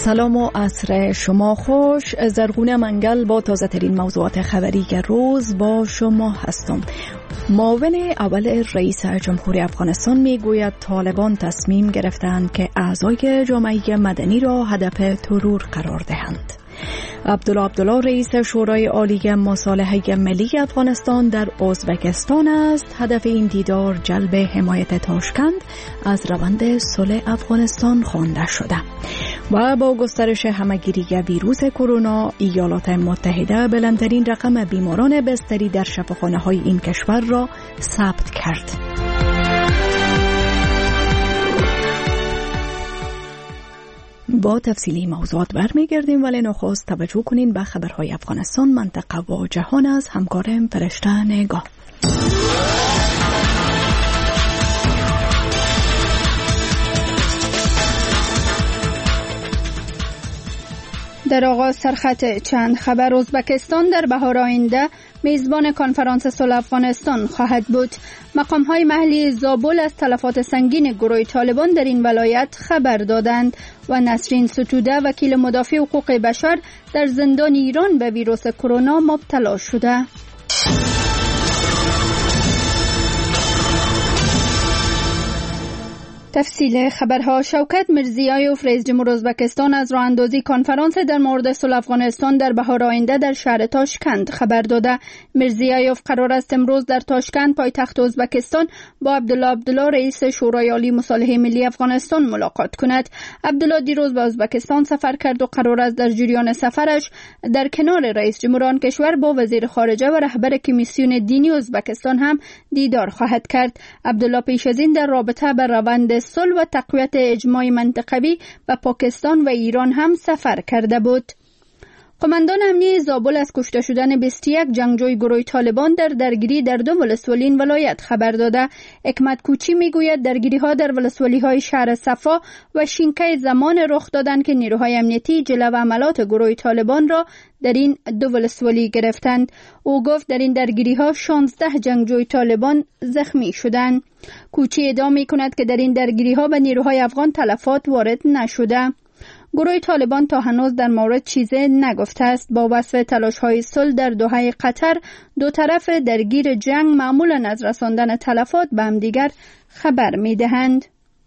سلام و عصر شما خوش. زرغونه منگل با تازه ترین موضوعات خبری روز با شما هستم. معاون اول رئیس جمهوری افغانستان میگوید طالبان تصمیم گرفتند که اعضای جامعه مدنی را هدف ترور قرار دهند. عبدالله رئیس شورای عالی مصالحه ملی افغانستان در ازبکستان است. هدف این دیدار جلب حمایت تاشکند از روند صلح افغانستان خوانده شده. و با گسترش همهگیری ویروس کرونا، ایالات متحده بلندترین رقم بیماران بستری در شفاخانه‌های این کشور را ثبت کرد. با تفصیلی موضوعات برمیگردیم، ولی نخست توجه کنین به خبرهای افغانستان، منطقه و جهان از همکارم فرشته نگاه. در آغاز سرخط چند خبر. ازبکستان در بهار آینده میزبان کنفرانس صلح افغانستان خواهد بود. مقام‌های محلی زابل از تلفات سنگین گروه طالبان در این ولایت خبر دادند و نسرین ستوده وکیل مدافع حقوق بشر در زندان ایران به ویروس کرونا مبتلا شده. تفصیل خبرها. شوکت میرزیایوف رئیس جمهور ازبکستان از راه اندازی کنفرانس در مورد صلح افغانستان در بهار آینده در شهر تاشکند خبر داده. میرزیایوف قرار است امروز در تاشکند پایتخت ازبکستان با عبدالله رئیس شورای عالی مصالحه ملی افغانستان ملاقات کند. عبدالله دیروز به ازبکستان سفر کرد و قرار است در جریان سفرش در کنار رئیس جمهور آن کشور با وزیر خارجه و رهبر کمیسیون دینی ازبکستان هم دیدار خواهد کرد. عبدالله پیش از این در رابطه با روند صلح و تقویت اجماع منطقوی و پاکستان و ایران هم سفر کرده بود. قماندان امنیه زابل از کشته شدن 21 جنگجوی گروه طالبان در درگیری در دو ولسوالی این ولایت خبر داده. حکمت کوچی میگوید درگیری‌ها در ولسوالی‌های شهر صفا و شینکای زمان رخ دادند که نیروهای امنیتی جلو عملات گروه طالبان را در این دو ولسوالی گرفتند. او گفت در این درگیری‌ها 16 جنگجوی طالبان زخمی شدند. کوچی ادعا کند که در این درگیری‌ها به نیروهای افغان تلفات وارد نشده. گروه طالبان تا هنوز در مورد چیزی نگفته است. با وصف تلاش‌های صلح در دوحه قطر، دو طرف درگیر جنگ معمولاً از رساندن تلفات به همدیگر خبر می‌دهند.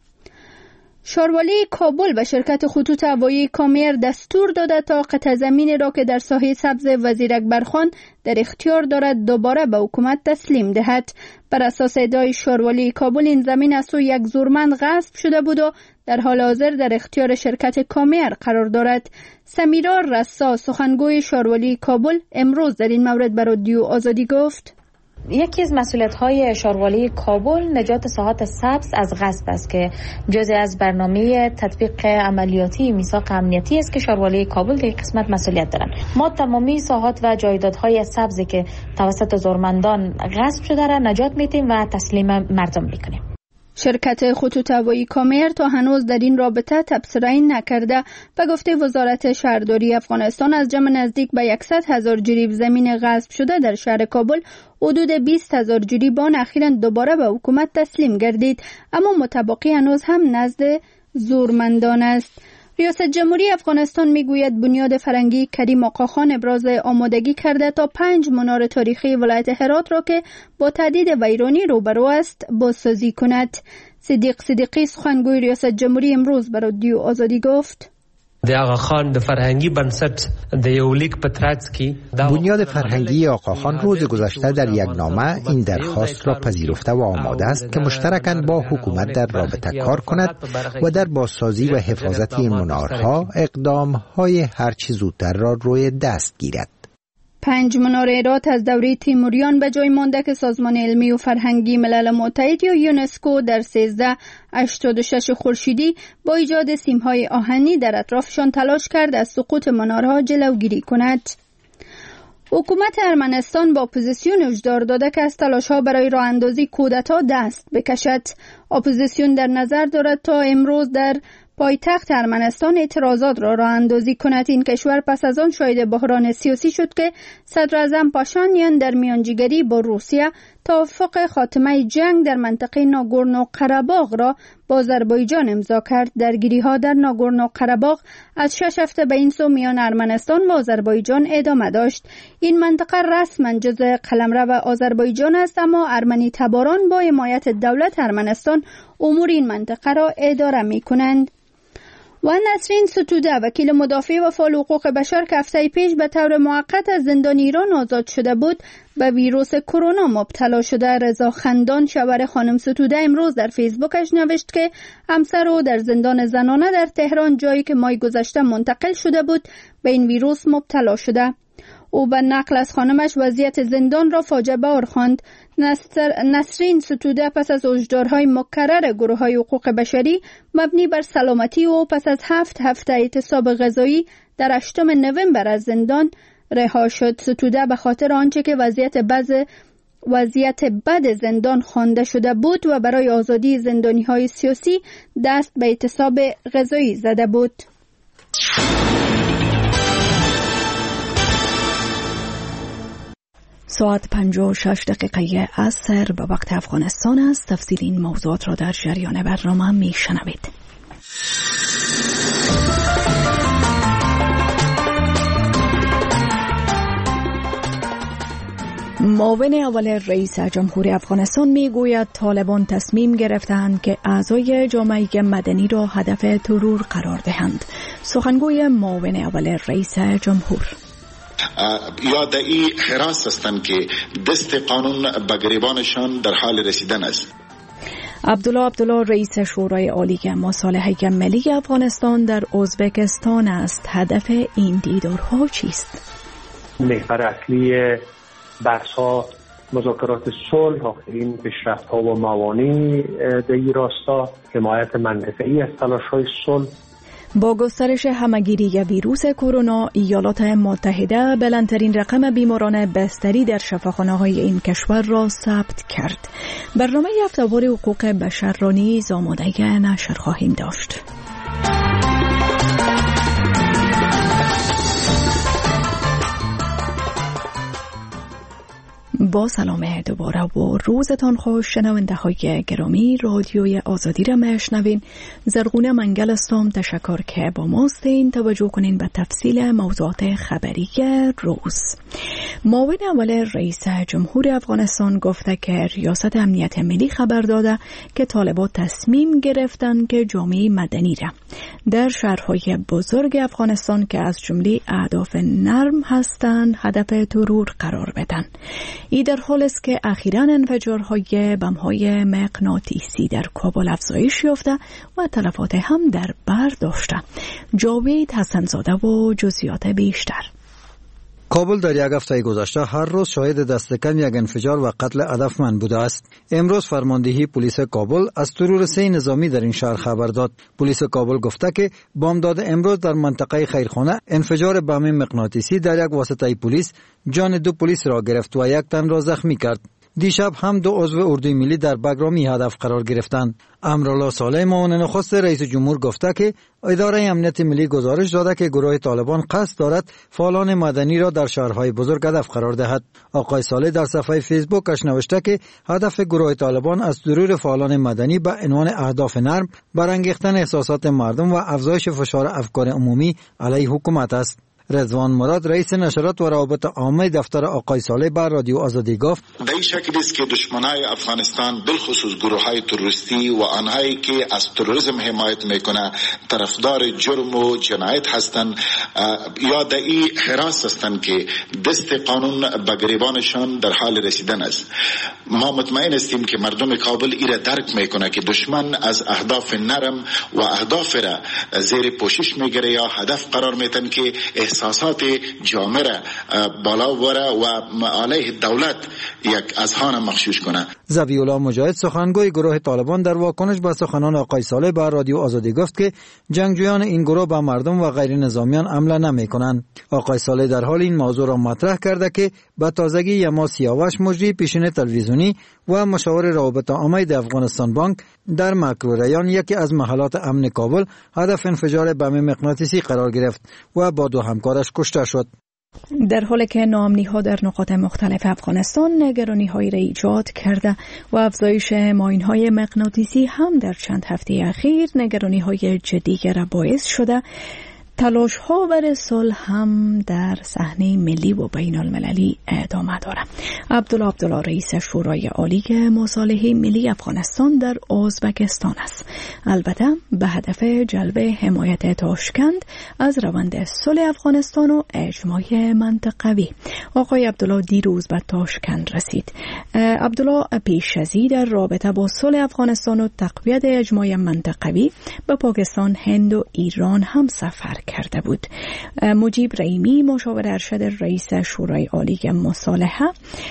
شاروالی کابل به شرکت خطوط هوایی کامیر دستور داده تا قطع زمین را که در ساحه سبز وزیر اکبرخان در اختیار دارد دوباره به حکومت تسلیم دهد. بر اساس ادعای شاروالی کابل این زمین از سوی یک زورمند غصب شده بود و در حال حاضر در اختیار شرکت کامیر قرار دارد. سمیرا رسا سخنگوی شاروالی کابل امروز در این مورد به رادیو آزادی گفت: یکی از مسئولیت‌های شاروالی کابل نجات ساحات سبز از غصب است که جزء از برنامه تطبیق عملیاتی میثاق امنیتی است که شاروالی کابل در قسمت مسئولیت دارند. ما تمامی ساحات و جایدادهای سبزی که توسط زورمندان غصب شده را نجات میدیم و تسلیم مردم میکنیم. شرکت خطوط هوایی کامیر تا هنوز در این رابطه تبصره‌ای نکرده. به گفته وزارت شهرداری افغانستان از جمع نزدیک به 100,000 جریب زمین غصب شده در شهر کابل، حدود 20,000 جریبان اخیراً دوباره به حکومت تسلیم گردید، اما متبقی هنوز هم نزد زورمندان است. ریاست جمهوری افغانستان میگوید بنیاد فرنگی کریم آقاخان ابراز آمادگی کرده تا 5 منار تاریخی ولایت هرات را که با تهدید ویرانی روبرو است بازسازی کند. صدیق صدیقی سخنگوی ریاست جمهوری امروز به رادیو آزادی گفت: بنیاد فرهنگی آقاخان روز گذشته در یک نامه این درخواست را پذیرفته و آماده است که مشترکاً با حکومت در رابطه کار کند و در بازسازی و حفاظت این منارها اقدام‌های هرچی زودتر را روی دست گیرد. 5 منار هرات از دوره تیموریان به جای مانده که سازمان علمی و فرهنگی ملل متحد یا یونسکو در 1386 خورشیدی با ایجاد سیم‌های آهنی در اطرافشان تلاش کرد از سقوط منارها جلوگیری کند. حکومت ارمنستان با اپوزیسیون هشدار داده که از تلاش‌ها برای راه اندازی کودتا دست بکشد. اپوزیسیون در نظر دارد تا امروز در پایتخت ارمنستان اعتراضات را راه اندازی کند. این کشور پس از آن شاهد بحران سیاسی شد که صدر اعظم پاشانیان در میانجیگری با روسیه توافق خاتمه جنگ در منطقه ناگورنو قره‌باغ را با آذربایجان امضا کرد. درگیری‌ها در ناگورنو قره‌باغ از 6 هفته به این سو میان ارمنستان و آذربایجان ادامه داشت. این منطقه رسما جزء قلمرو آذربایجان است، اما ارمنی تباران با حمایت دولت ارمنستان امور این منطقه را اداره می‌کنند. و نسرین ستوده، وکیل مدافع و فعال حقوق بشر که هفته پیش به طور موقت از زندان ایران آزاد شده بود، به ویروس کرونا مبتلا شده. رضا خندان، شوهر خانم ستوده، امروز در فیسبوکش نوشت که همسر او در زندان زنانه در تهران، جایی که ماه گذشته منتقل شده بود، به این ویروس مبتلا شده. او به نقل از خانمش وضعیت زندان را فاجعه بار خواند. نسرین ستوده پس از هشدارهای مکرر گروه‌های حقوق بشری مبنی بر سلامتی او پس از 7 هفته اعتصاب غذایی در 8 نوامبر از زندان رها شد. ستوده به خاطر آنچه که وضعیت بد زندان خوانده شده بود و برای آزادی زندانی‌های سیاسی دست به اعتصاب غذایی زده بود. ساعت 56 دقیقه عصر به وقت افغانستان است. تفصیل این موضوعات را در جریان برنامه میشنوید. معاون اول رئیس جمهور افغانستان میگوید طالبان تصمیم گرفتند که اعضای جامعه مدنی را هدف ترور قرار دهند. سخنگوی معاون اول رئیس جمهور: یادعی حراس هستند که دست قانون به گریبانشان در حال رسیدن است. عبدالله رئیس شورای عالی مصالحه ملی افغانستان در ازبکستان است. هدف این دیدارها چیست؟ محور اصلی بحث‌ها مذاکرات صلح، آخرین پیشرفت‌ها و موانع در این راستا، حمایت منطقه‌ای از تلاش‌های صلح. با گسترش همه‌گیری ویروس کرونا، ایالات متحده بلندترین رقم بیماران بستری در شفاخانه‌های این کشور را ثبت کرد. برنامه هفته‌وار حقوق بشر را نیز آماده نشر خواهیم داشت. با سلام دوباره و روزتان خوش. شنونده های گرامی، رادیوی آزادی را میشنوین. زرغونه منگل هستم. تشکر که با ماستین. توجه کنین به تفصیل موضوعات خبری روز. معاون اول رئیس جمهور افغانستان گفته که ریاست امنیت ملی خبر داده که طالبان تصمیم گرفتن که جامعه مدنی را در شهرهای بزرگ افغانستان که از جمله اهداف نرم هستند هدف ترور قرار بدن. این در حال است که اخیراً انفجارهای بم‌های مغناطیسی در کابل افزایش یافته و تلفات هم در بر داشته. جاوید حسن‌زاده و جزئیات بیشتر. کابل در یک هفته گذشته هر روز شاهد دست کم یک انفجار و قتل هدفمند بوده است. امروز فرماندهی پلیس کابل از ترور 3 نظامی در این شهر خبر داد. پلیس کابل گفته که بامداد امروز در منطقه خیرخانه انفجار بم مغناطیسی در یک واسطه پلیس جان 2 پلیس را گرفت و 1 تن را زخمی کرد. دیشب هم 2 عضو اردوی ملی در بگرامی هدف قرار گرفتند. امرالله صالح معاون نخست رئیس جمهور گفته که اداره امنیت ملی گزارش داده که گروه طالبان قصد دارد فعالان مدنی را در شهرهای بزرگ هدف قرار دهد. آقای صالح در صفحه فیسبوکش نوشته که هدف گروه طالبان از ترور فعالان مدنی به عنوان اهداف نرم برانگیختن احساسات مردم و افزایش فشار افکار عمومی علیه حکومت است. رضوان مراد رئیس نشرات و روابط عامه دفتر آقای صالح بر رادیو آزادی گفت: به این شکل است که دشمنای افغانستان بالخصوص گروه‌های تروریستی و آنهایی که از تروریسم حمایت میکنه طرفدار جرم و جنایت هستند، یادعی حراس هستند که دست قانون به گریبانشان در حال رسیدن است. ما مطمئن هستیم که مردم کابل ایره درک میکنه که دشمن از اهداف نرم و اهداف را زیر پوشش میگیره یا هدف قرار میتن که احساسات جامعه را بالا بره و علیه دولت یک اذهان مغشوش کنه. ذبیح الله مجاهد سخنگوی گروه طالبان در واکنش به سخنان آقای صالح بر رادیو آزادی گفت که جنگجویان این گروه به مردم و غیر نظامیان حمله نمی‌کنند. آقای صالح در حال این موضوع را مطرح کرده که به تازگی یما سیاوش مجری پیشین تلویزیونی و مشاور روابط عامه افغانستان بانک در مکروریان یکی از محلات امن کابل هدف انفجار بم مغناطیسی قرار گرفت و با 2 همکارش کشته شد. در حالی که ناامنی‌ها در نقاط مختلف افغانستان نگرانی‌هایی را ایجاد کرده و افزایش ماین‌های مغناطیسی هم در چند هفته اخیر نگرانی‌های جدی را باعث شده، تلاش‌ها برای صلح هم در صحنه ملی و بین المللی ادامه دارد. عبدالله رئیس شورای عالی مصالحه ملی افغانستان در ازبکستان است، البته به هدف جلب حمایت تاشکند از روند صلح افغانستان و اجماع منطقوی. آقای عبدالله دیروز به تاشکند رسید. عبدالله پیش از این در رابطه با صلح افغانستان و تقویت اجماع منطقوی به پاکستان، هند و ایران هم سفر کرده بود. مجیب رحیمی مشاور ارشد رئیس شورای عالی مصالحه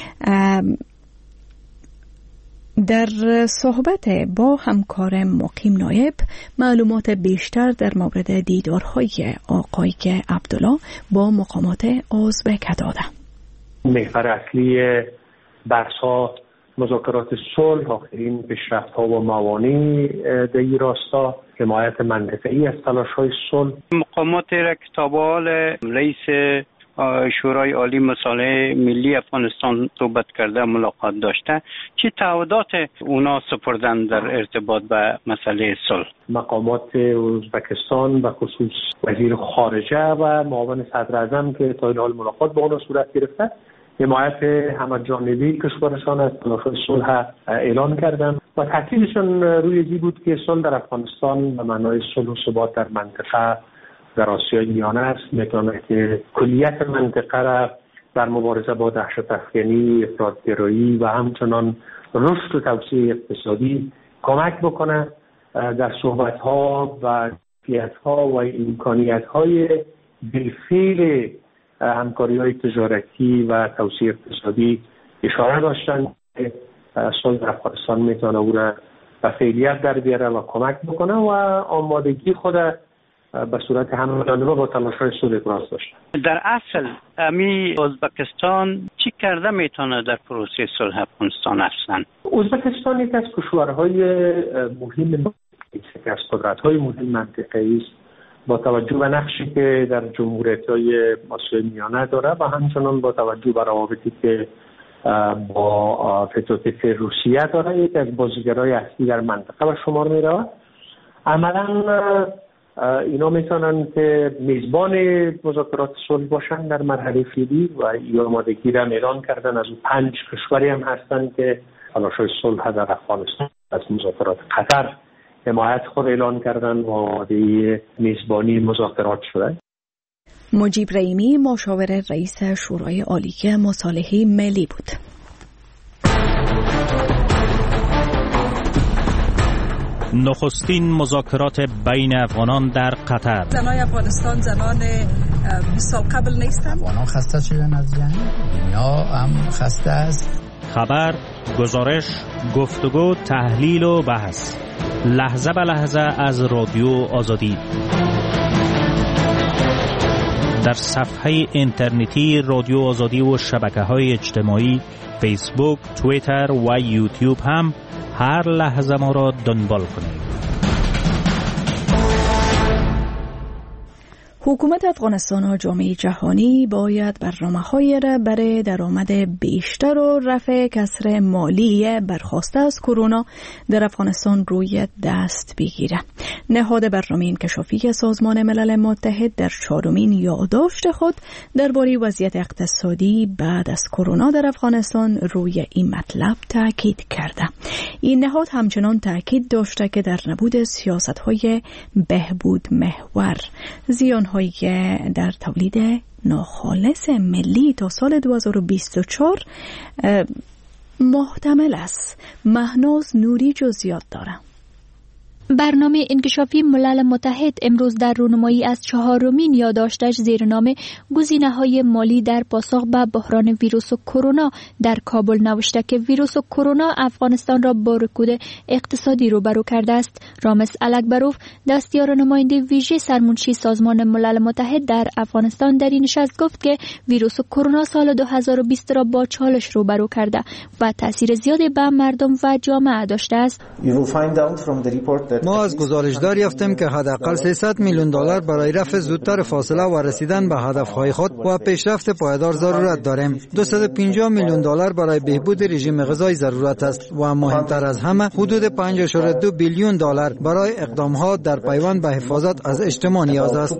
در صحبت با همکار مقیم نایب معلومات بیشتر در مورد دیدارهای آقای عبدالله با مقامات ازبک داده. محور اصلی بحث‌ها مذاکرات صلح، آخرین پیشرفت‌ها و موانع در این راستا، حمایت منطقه‌ای از تلاش‌های صلح. مقامات را که تابعال رئیس شورای عالی مصالحه ملی افغانستان صحبت کرده، ملاقات داشته، چه تعهدات اونا سپردن در ارتباط به مسئله صلح؟ مقامات ازبکستان به خصوص وزیر خارجه و معاون صدر اعظم که تا این حال ملاقات با اونا صورت گرفته، حمایت همه‌جانبی کشورشان از تلاش‌های صلح اعلان کردند و تاکیدشان روی این بود که صلح در افغانستان به معنای صلح و ثبات در منطقه در آسیای میانه است، میتونه که کلیت منطقه را در مبارزه با دهشت افکنی، افراط‌گرایی و همچنان رشد و توسعه اقتصادی کمک بکنه. در صحبت‌ها و کیفیت‌ها و امکانیت‌های بالفعل همکاری‌های تجارتی و توسعه اقتصادی اشاره داشتن که صلح در افغانستان میتونه او را به فعالیت در بیاره و کمک بکنه و آمادگی خود به صورت همجانبه با تلاش‌های صلح ابراز داشته. در اصل امی ازبکستان چی کرده میتونه در پروسه صلح افغانستان اصلا؟ ازبکستان یک از کشورهای مهم است، از قدرت‌های مهم منطقه‌ای است، با توجه به نقشی که در جمهوریت‌های آسیای میانه داره و همچنان با توجه به روابطی که با فدراسیون روسیه داره، یک از بازیگرای اصلی در منطقه به شمار می‌رود. عملاً اینا میتونن که میزبان مذاکرات صلح باشن در مرحله فعلی و این آمادگی را اعلان کردن. از اون 5 کشوری هم هستن که تلاش‌های صلح در افغانستان از مذاکرات قطر حمایت خود اعلان کردن و آماده میزبانی مذاکرات شدن. مجیب رحیمی مشاور رئیس شورای عالی مصالحه ملی بود. نخستین مذاکرات بین افغانان در قطر. زنای افغانستان زنان 20 سال قبل نیستند. افغانان خسته شدن از جنگ، دنیا هم خسته است. خبر، گزارش، گفتگو، تحلیل و بحث، لحظه به لحظه از رادیو آزادی. در صفحه اینترنتی رادیو آزادی و شبکه‌های اجتماعی فیسبوک، توییتر و یوتیوب هم هر لحظه ما را دنبال کنید. حکومت افغانستان و جامعه جهانی باید برنامه‌هایی را برای درآمد بیشتر و رفع کسر مالی برخاسته از کرونا در افغانستان روی دست بگیره. نهاد برنامه انکشافی سازمان ملل متحد در 4مین یادداشت خود درباره وضعیت اقتصادی بعد از کرونا در افغانستان روی این مطلب تاکید کرده. این نهاد همچنان تاکید داشته که در نبود سیاست‌های بهبود محور زیان‌هایی در تولید ناخالص ملی تا سال 2024 محتمل است. مهناز نوری جزئیات داره. برنامه انکشافی ملل متحد امروز در رونمایی از 4مین یادداشتش زیر نام گزینه‌های مالی در پاسخ به بحران ویروس کرونا در کابل نوشته که ویروس کرونا افغانستان را با رکود اقتصادی روبرو کرده است. رامز الکبروف، دستیار نماینده ویژه سرمنشی سازمان ملل متحد در افغانستان، در این نشست گفت که ویروس کرونا سال 2020 را با چالش روبرو کرده و تاثیر زیادی به مردم و جامعه داشته است. ما از گزارش دریافتیم که حداقل 300 میلیون دلار برای رفع زودتر فاصله و رسیدن به هدفهای خود و پیشرفت پایدار ضرورت داریم. 250 میلیون دلار برای بهبود رژیم غذایی ضرورت است و مهمتر از همه حدود 5.2 بیلیون دلار برای اقدامات در پیوند به حفاظت از اجتماع نیاز است.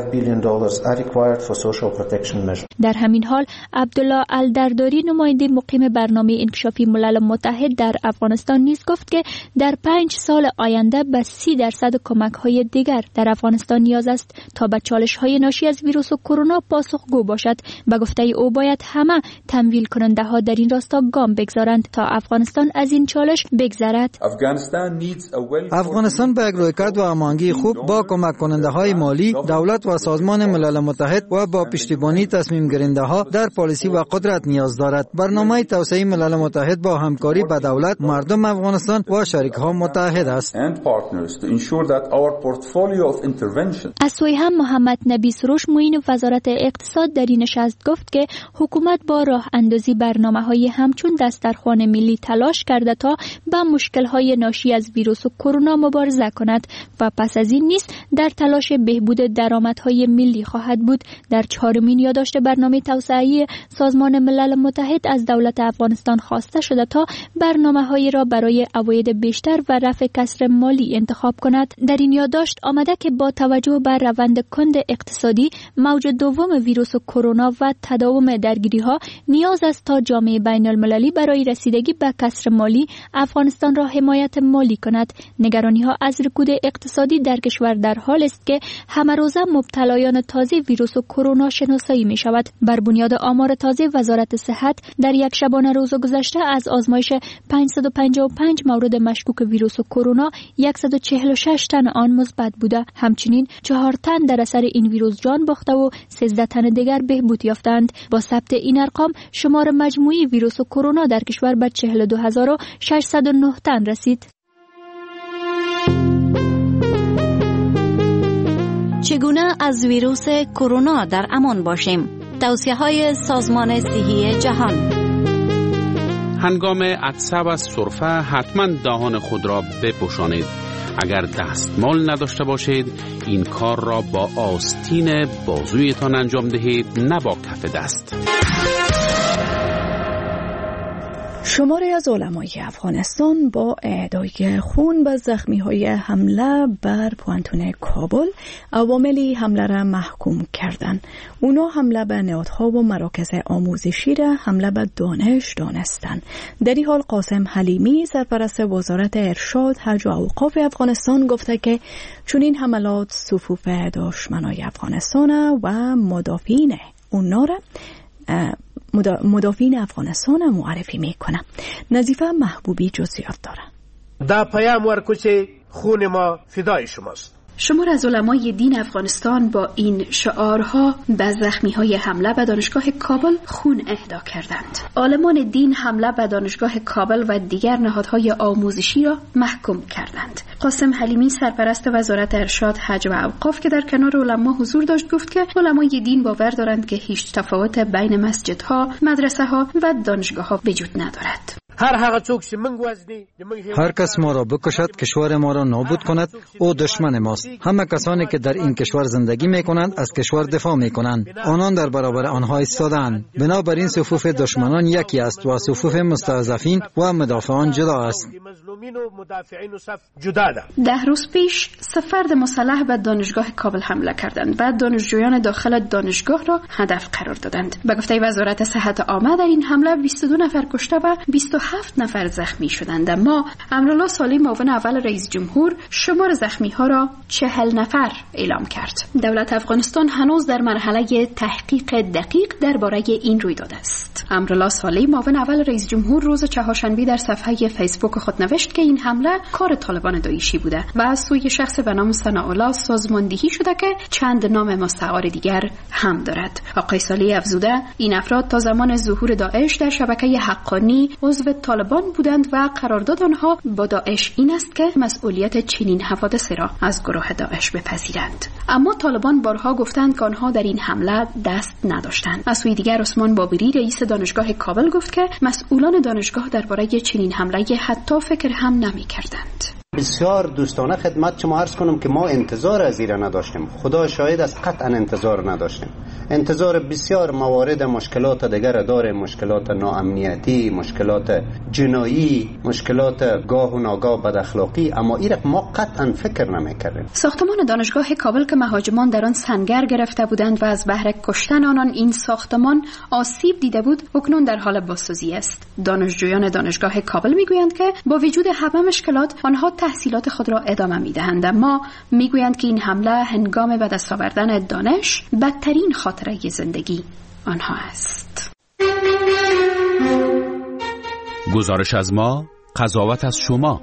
در همین حال عبدالله الدرداری نماینده مقیم برنامه انکشافی ملل متحد در افغانستان نیز گفت که در 5 سال آینده به 30% کمک‌های دیگر در افغانستان نیاز است تا به چالش‌های ناشی از ویروس کرونا پاسخگو باشد. به گفته او باید همه تمویل کننده‌ها در این راستا گام بگذارند تا افغانستان از این چالش بگذرد. افغانستان به یک رویکرد و هماهنگی خوب با کمک کننده‌های مالی، دولت و سازمان ملل متحد و با پشتیبانی تصمیم گیرنده‌ها در پالیسی و قدرت نیاز دارد. برنامه توسعه ملل متحد با همکاری با دولت، مردم افغانستان و شریک‌ها متحد است. از سوی هم محمد نبی سروش معین وزارت اقتصاد در این نشست گفت که حکومت با راه اندازی برنامه‌های همچون دسترخوان ملی تلاش کرده تا با مشکل‌های ناشی از ویروس کرونا مبارزه کند و پس از این نیز در تلاش بهبود درآمدهای ملی خواهد بود. در 4مین یادداشت برنامه توسعه سازمان ملل متحد از دولت افغانستان خواسته شده تا برنامه‌هایی را برای عواید بیشتر و رفع کسر مالی انتخاب کند. در این یادداشت آمده که با توجه به روند کند اقتصادی، موج دوم ویروس کرونا و تداوم درگیری‌ها نیاز است تا جامعه بین‌المللی برای رسیدگی به کسر مالی افغانستان را حمایت مالی کند. نگرانی‌ها از رکود اقتصادی در کشور در حال است که همه روزه مبتلایان تازه ویروس کرونا شناسایی می‌شود. بر بنیاد آمار تازه وزارت صحت در یک شبانه روز گذشته از آزمایش 555 مورد مشکوک ویروس کرونا 146 تن آن مثبت بوده. همچنین 4 تن در اثر این ویروس جان باخته و 13 تن دیگر بهبود یافتند. با ثبت این ارقام شمار مجموعی ویروس کرونا در کشور به 42609 تن رسید. چگونه از ویروس کرونا در امان باشیم؟ توصیه‌های سازمان صحی جهان. هنگام عطسه و سرفه حتما دهان خود را بپوشانید. اگر دستمال نداشته باشید این کار را با آستین بازویتان انجام دهید، نه با کف دست. شماری از علمای افغانستان با اهدای خون به زخمی‌های حمله بر پوانتون کابل عوامل حمله را محکوم کردند. اونا حمله به نهادها و مراکز آموزشی را حمله به دانش دانستند. در این حال قاسم حلیمی سرپرست وزارت ارشاد، حج و اوقاف افغانستان گفته که چون این حملات صفوف دشمنای افغانستان و مدافعین اونا را مدافعین افغانستان معرفی میکنه. نظیفه محبوبی جزئیات داره. دا پیام ورکو چې خون ما فدای شماست. شمار از علمای دین افغانستان با این شعارها به زخمی‌های حمله به دانشگاه کابل خون اهدا کردند. عالمان دین حمله به دانشگاه کابل و دیگر نهادهای آموزشی را محکوم کردند. قاسم حلیمی سرپرست وزارت ارشاد، حج و اوقاف که در کنار علما حضور داشت گفت که علمای دین باور دارند که هیچ تفاوت بین مسجدها، مدرسه‌ها و دانشگاه‌ها وجود ندارد. هر کس ما را بکشد، کشور ما را نابود کند، او دشمن ماست. همه کسانی که در این کشور زندگی می کنند از کشور دفاع می کنند. آنان در برابر آنها ایستادند. بنابراین صفوف دشمنان یکی است و صفوف مستضعفین و مدافعان جدا است. 10 روز پیش 3 فرد مسلح به دانشگاه کابل حمله کردند. بعد دانشجویان داخل دانشگاه را هدف قرار دادند. به گفته وزارت صحت عامه در این حمله 22 نفر کشته و 27 نفر زخمی شدند. اما امرالله صالح معاون اول رئیس جمهور شمار زخمی ها را 40 نفر اعلام کرد. دولت افغانستان هنوز در مرحله تحقیق دقیق درباره این رویداد است. امرالله صالح معاون اول رئیس جمهور روز چهارشنبه در صفحه فیسبوک خود نوشت که این حمله کار طالبان داعشی بوده و از سوی شخص به نام ثناءالله سازماندهی شده که چند نام مستعار دیگر هم دارد. آقای صالح افزوده این افراد تا زمان ظهور داعش در شبکه حقانی عضو طالبان بودند و قرارداد آنها با داعش این است که مسئولیت چنین حوادث را از گروه داعش بپذیرند. اما طالبان بارها گفتند که آنها در این حمله دست نداشتند. از سوی دیگر عثمان بابری رئیس دانشگاه کابل گفت که مسئولان دانشگاه درباره چنین حمله حتی فکر هم نمی‌کردند. بسیار دوستانه خدمت شما عرض کنم که ما انتظار از ایران نداشتیم. خدا شاهد است، قطعا انتظار نداشتیم. انتظار بسیار موارد مشکلات دیگر داره، مشکلات ناامنیتی، مشکلات جنایی، مشکلات گاه و ناگاه بد اخلاقی، اما این ما قطعا فکر نمی‌کردیم. ساختمان دانشگاه کابل که مهاجمان در آن سنگر گرفته بودند و از بهر کشتن آنان این ساختمان آسیب دیده بود، اکنون در حال بازسازی است. دانشجویان دانشگاه کابل میگویند که با وجود همه مشکلات آنها تحصیلات خود را ادامه میدهند، اما میگویند که این حمله هنگام به دست آوردن دانش بدترین خاطره زندگی آنها است. گزارش از ما، قضاوت از شما.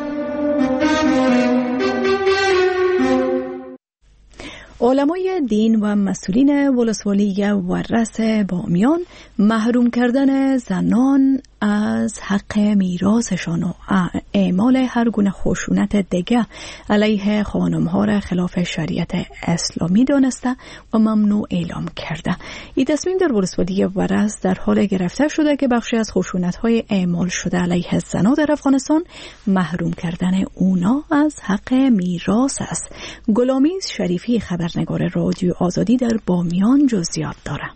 علمای دین و مسئولین ولسوالی ورس بامیان محروم کردن زنان از حق میراثشان و اعمال هر گونه خشونت دیگه علیه خانم‌ها را خلاف شریعت اسلامی دانسته و ممنوع اعلام کرده. این تصمیم در ولسوالی ورس در حال گرفته شده که بخشی از خشونت‌های اعمال شده علیه زنان در افغانستان محروم کردن اونا از حق میراث است. غلامیز شریفی، خبرنگار رادیو آزادی در بامیان، جزئیات داره.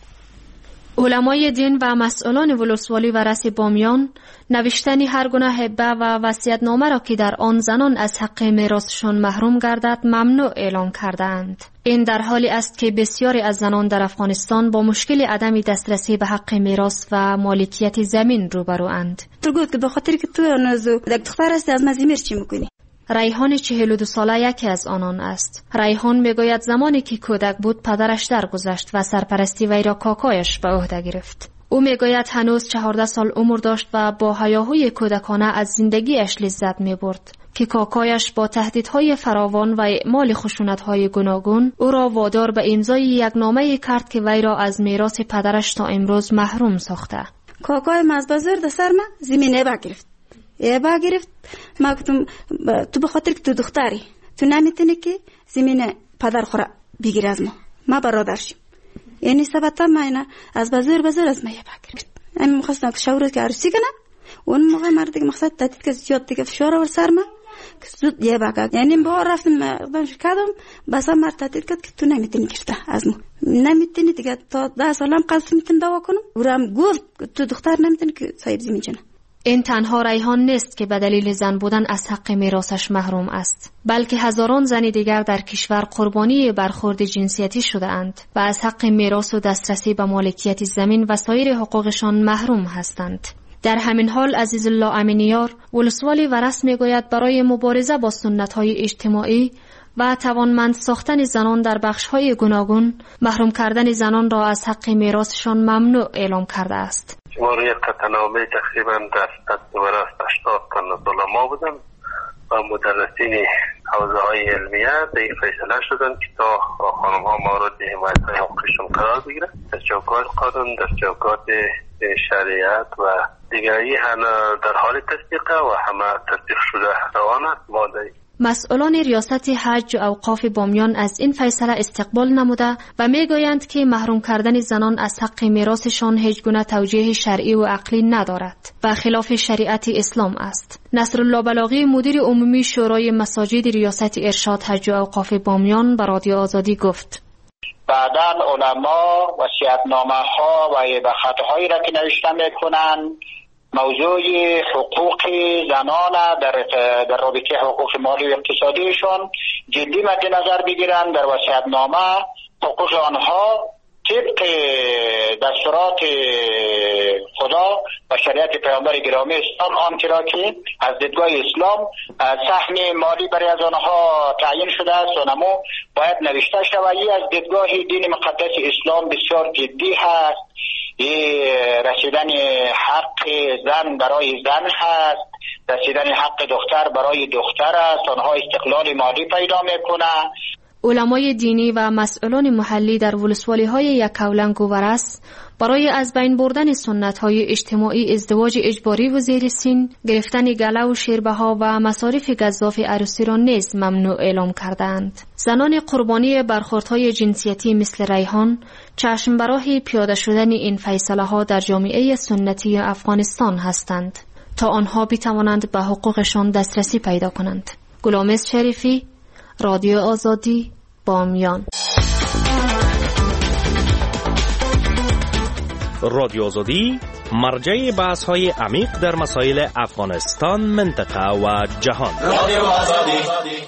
علمای دین و مسئولان ولسوالی ورس بامیان نوشتن هر گونه هبه و وصیت‌نامه را که در آن زنان از حق میراثشان محروم گردد ممنوع اعلام کردند. این در حالی است که بسیاری از زنان در افغانستان با مشکل عدم دسترسی به حق میراث و مالکیت زمین روبروند. تو گفت که به خاطر که تو نازو دختر هستی از مزیمیر چی میکنی؟ ریحان 42 ساله یکی از آنان است. ریحان میگوید زمانی که کودک بود پدرش درگذشت و سرپرستی وی را کاکایش به عهده گرفت. او میگوید هنوز 14 سال عمر داشت و با هیاهوی کودکانه از زندگیش لذت میبرد که کاکایش با تهدیدهای فراوان و اعمال خشونت‌های گوناگون او را وادار به امضای یک نامه کرد که وی را از میراث پدرش تا امروز محروم ساخته. کاکای مزبازر در سر ما زمینه بگرفت. گرفت. ما گفتم تو به خاطر که تو دختری تو نمیتونی که زمین پدر خورا بگیری از ما برادرشیم. یعنی سبتا ما اینا از بازار از ما گرفت. من می‌خواستم که شاورت که عروسی کنم. اون موقع مرد که مقصد تهدید که زیاد دیگه فشار آورد سر ما که زود بگم. یعنی با رفتم اقدامش کردم، بس مرد تهدید کرد که تو نمیتونی گرفته از ما. نمیتونی دیگه تا 10 سالم قصد میتونم دعوا کنم. اونم گفت تو دختر نمیتونی که صاحب زمین شنه. این تنها ریحان نیست که به دلیل زن بودن از حق میراثش محروم است، بلکه هزاران زن دیگر در کشور قربانی برخورد جنسیتی شده اند و از حق میراث و دسترسی به مالکیت زمین و سایر حقوقشان محروم هستند. در همین حال عزیز الله امینیار، ولسوالی ورس میگوید برای مبارزه با سنت‌های اجتماعی و توانمند ساختن زنان در بخش‌های گوناگون، محروم کردن زنان را از حق میراثشان ممنوع اعلام کرده است. ما روی قطعنامه تقریبا در سطح ورس 80 تن علما بودن و مدرسین حوزه های علمیه به این فیصله شدن که تا خانم ها مورد حمایت های حقوقشون قرار بگیرن در چوکات قانون، در چوکات شریعت و دیگری در حال تصدیقه و همه تصدیق شده روان است. مسئولان ریاست حج و اوقاف بامیان از این فیصله استقبال نموده و میگویند که محروم کردن زنان از حق میراثشان هیچ گونه توجیه شرعی و عقلی ندارد و خلاف شریعت اسلام است. نصرالله بلاغی، مدیر عمومی شورای مساجد ریاست ارشاد حج و اوقاف بامیان، به رادیو آزادی گفت: بعداً علما وصیت‌نامه‌ها و خطهایی را که نوشته میکنند موضوع حقوق زنان در رابطه حقوق مالی و اقتصادیشان جدی مد نظر بگیرند. در وصیت‌نامه حقوق آنها طبق دستورات خدا و شریعت پیامبر گرامی اسلام آنچه را که از دیدگاه اسلام سهم مالی برای از آنها تعیین شده است و نمو باید نوشته شود. از دیدگاه دین مقدس اسلام بسیار جدی هست. رسیدن حق زن برای زن هست، رسیدن حق دختر برای دختر است. آنها استقلال مالی پیدا میکنه. علمای دینی و مسئولان محلی در ولسوالی‌های یکاولنگ و ورس برای از بین بردن سنت‌های اجتماعی ازدواج اجباری و زیر سن، گرفتن گله و شیربها و مصارف گزاف عروسی را نیز ممنوع اعلام کردند. زنان قربانی برخوردهای جنسیتی مثل ریحان چشم به راه پیاده شدن این فیصله‌ها در جامعه سنتی افغانستان هستند تا آنها بتوانند به حقوقشان دسترسی پیدا کنند. گلامز شریفی، رادیو آزادی، بامیان. رادیو آزادی مرجع بحث‌های عمیق در مسائل افغانستان، منطقه و جهان. رادیو آزادی.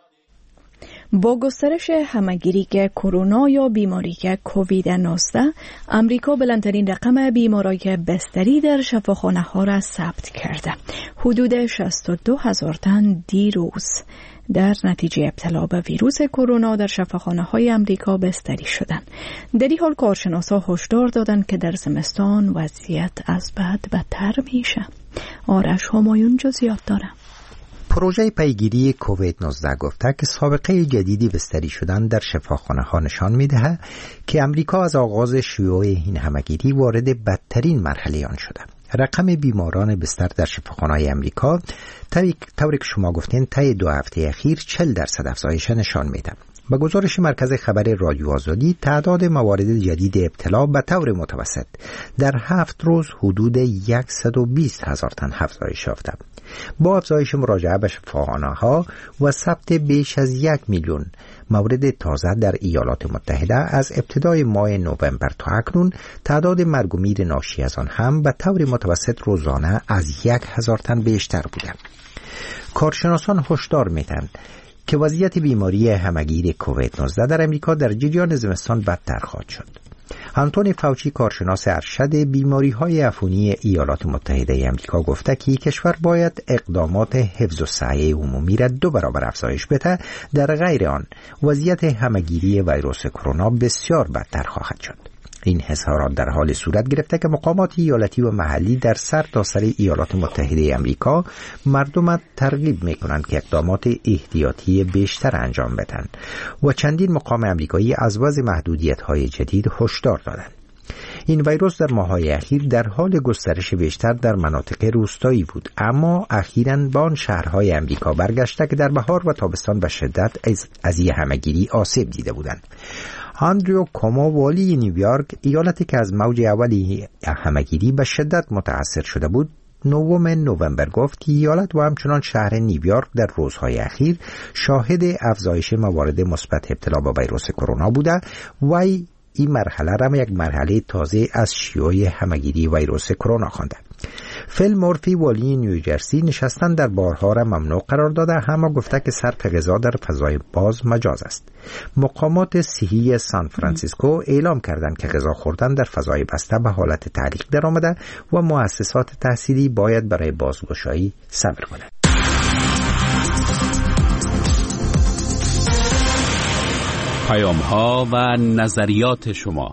با گسترش همه‌گیری کرونا یا بیماری کووید 19، امریکا بلندترین رقم بیمارای بستری در شفاخانه‌ها را ثبت کرده. حدود 62,000 تن دیروز در نتیجه ابتلا به ویروس کرونا در شفاخانه‌های امریکا بستری شدند. در این حال کارشناسا هشدار دادند که در زمستان وضعیت از بد بدتر میشه. آرش همایون جزئیات داره. پروژه پیگیری کووید 19 گفته که سابقه جدیدی بستری شدن در شفاخانه‌ها نشان می‌دهد که امریکا از آغاز شیوع این همه‌گیری وارد بدترین مرحله آن شده. رقم بیماران بستر در شفاخانه‌های امریکا طوری که شما گفتین طی 2 هفته اخیر 40% افزایش نشان میده. با گزارش مرکز خبر رادیو آزادی، تعداد موارد جدید ابتلا به طور متوسط در 7 روز حدود 120,000 تن افزایش یافته. با افزایش مراجعه به شفاخانه‌ها و ثبت بیش از 1 میلیون مورد تازه در ایالات متحده از ابتدای ماه نوامبر تا اکنون، تعداد مرگ و میر ناشی از آن هم به طور متوسط روزانه از 1,000 تن بیشتر بوده. کارشناسان هشدار میدن که وضعیت بیماری همه‌گیر کووید 19 در امریکا در جریان زمستان بدتر خواهد شد. آنتونی فاوچی، کارشناس ارشد بیماری‌های عفونی ایالات متحده آمریکا، گفته که کشور باید اقدامات حفظ الصحه عمومی را 2 برابر افزایش بده، در غیر آن وضعیت همه‌گیری ویروس کرونا بسیار بدتر خواهد شد. این اظهارات در حال صورت گرفته که مقامات ایالتی و محلی در سرتاسر ایالات متحده آمریکا مردم ترغیب می‌کنند که اقدامات احتیاطی بیشتر انجام بدن و چندین مقام آمریکایی از وضع محدودیت‌های جدید هشدار دادند. این ویروس در ماه‌های اخیر در حال گسترش بیشتر در مناطق روستایی بود، اما اخیراً به آن شهرهای امریکا برگشته که در بهار و تابستان به شدت از این همه‌گیری آسیب دیده بودند. آندریو کومو، والی نیویورک، ایالتی که از موج اولی همه‌گیری به شدت متاثر شده بود، 9 نوامبر گفت که ایالت و همچنان شهر نیویورک در روزهای اخیر شاهد افزایش موارد مثبت ابتلا به ویروس کرونا بوده و این مرحله را یک مرحله تازه از شیوع همه‌گیری ویروس کرونا خوانده. فیل مورفی، والی نیوجرسی، نشستن در بارها را ممنوع قرار داده، اما گفته که صرف غذا در فضای باز مجاز است. مقامات صحی سان فرانسیسکو اعلام کردند که غذا خوردن در فضای بسته به حالت تعلیق درآمده و مؤسسات تحصیلی باید برای بازگشایی صبر کنند. پیام‌ها و نظریات شما.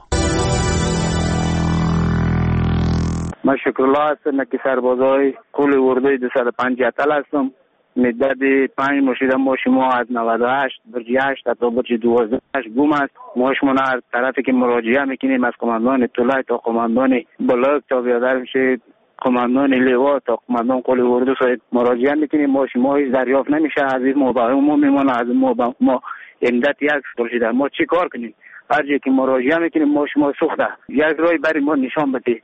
من شکرالله هستم که سربازای قول اردوی 250 هستم. مدت 5 مشیدم ما شما از 98 برج 8 تا برج 12 گم است. ما شما هر طرفی که مراجعه میکنیم، از قماندان طلای تا قماندان بلاک تا بیادر میشه قماندان لیوا تا قماندان قول اردو سایت مراجعه میکنیم. ما شما هیچ دریافت نمیشه. از این ما میمونه، از ما امداد یک برشیده. ما چی کار کنیم؟ هر جایی که مراجعه میکنیم ما شما سوخته یک رای برای ما نشان بده.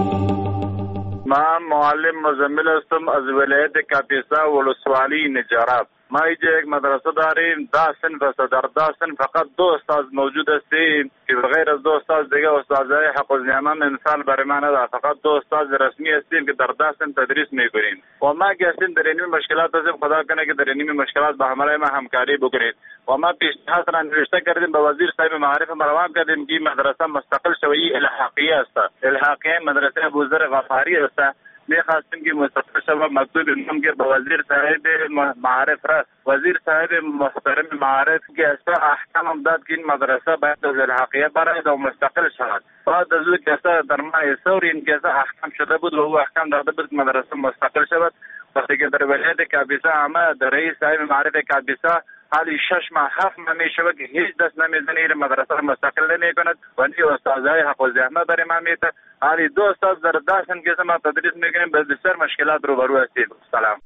من معلم مزمل هستم از ولایت کاپیسا ولسوالی نجراب. ما اینجا یک مدرسه داریم، 10 صنف است. در 10 صنف فقط 2 استاد موجود هستیم که بغیر از 2 استاد دیگه استادای حق النعمه مثال برای ما نداره. فقط 2 استاد رسمی هستیم که در 10 صنف تدریس میکنیم و ما گفتیم در این مشکلات هستیم. خدا کنه که در این مشکلات با همراه ما همکاری بکنید و ما پیشنهاد را نوشته کردیم به وزیر صاحب معارف روان کردیم که مدرسه مستقل شوی الحاقیه است. الحاقیه مدرسه ابوذر غفاری است. می‌خواستیم که مستقل شود. مکتوب نامگیر به وزیر صاحب معارف را، وزیر صاحب محترم معارف که اصلا احکام داد که این مدرسه باید از الحاقیه برای و مستقل شود. بعد از او که در ماه سور این که احکام شده بود و او احکام داده بود که مدرسه مستقل شود. وقتی که در ولایت کاپیسا آمد، در رئیس صاحب معارف کاپیسا حالی 6 ماه 7 ماه میشود که هیچ دست نمیزنه این مدرسه را مستقل نمیکند و این استادای حق الزحمه برای ما میته. حالی 2 استاد در 10 سن که ما تدریس میکنیم به بسیار مشکلات روبرو هستیم. سلام.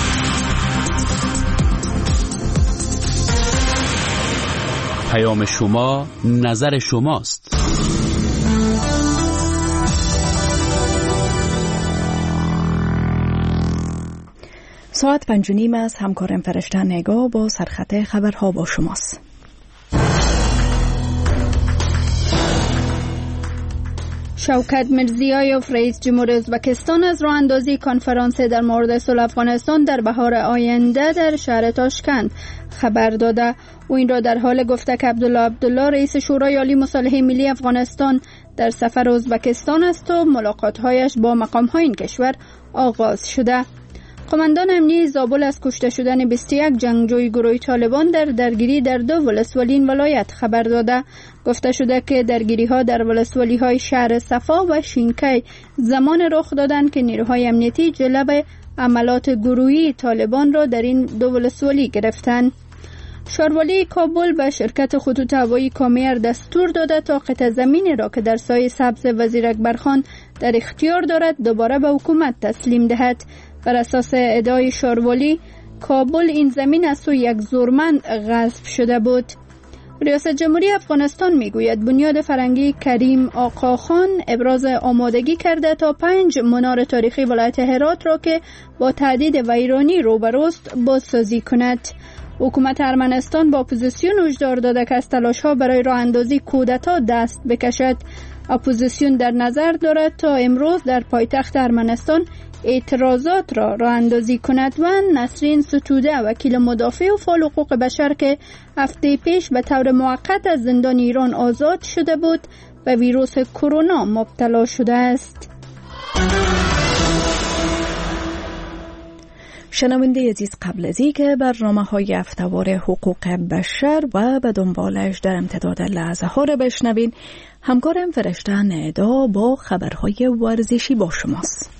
پیام شما نظر شماست. ساعت 5:30 از همکارم فرشته نگاه با سرخط خبرها با شماست. شوکت میرزیایوف رئیس جمهور ازبکستان از راه اندازی کنفرانس در مورد صلح افغانستان در بهار آینده در شهر تاشکند خبر داده. او این را در حال گفته که عبدالله رئیس شورای عالی مصالحه ملی افغانستان در سفر ازبکستان است و ملاقات‌هایش با مقام‌های این کشور آغاز شده. قماندان امنیه زابل از کشته شدن 21 جنگجوی گروه طالبان در درگیری در 2 ولسوالی این ولایت خبر داده. گفته شده که درگیری‌ها در ولسوالی‌های شهر صفا و شینکی زمان رخ دادند که نیروهای امنیتی جلب عملات گروهی طالبان را در این 2 ولسوالی گرفتند. شاروالی کابل به شرکت خطوط هوایی کامیر دستور داده تا قطع زمین را که در سایه سبز وزیر اکبرخان در اختیار دارد دوباره به حکومت تسلیم دهد. بر اساس ادعای شاروالی، کابل این زمین از سوی یک زورمند غصب شده بود. ریاست جمهوری افغانستان میگوید بنیاد فرنگی کریم آقاخان ابراز آمادگی کرده تا 5 منار تاریخی ولایت هرات را که با تهدید ویرانی روبروست بازسازی کند. حکومت ارمنستان با اپوزیسیون هشدار داده که از تلاش‌ها برای راه اندازی کودتا دست بکشد. اپوزیسیون در نظر دارد تا امروز در پایتخت ارمنستان اعتراضات را راه اندازی کند و نسرین ستوده وکیل مدافع و فعال حقوق بشر که هفته پیش به طور موقت از زندان ایران آزاد شده بود به ویروس کرونا مبتلا شده است. شنونده عزیز، قبل از اینکه برنامه‌های هفته‌وار حقوق بشر و به دنبالش در امتداد لحظه ها را بشنوین، همکارم فرشته ندا با خبرهای ورزشی با شماست.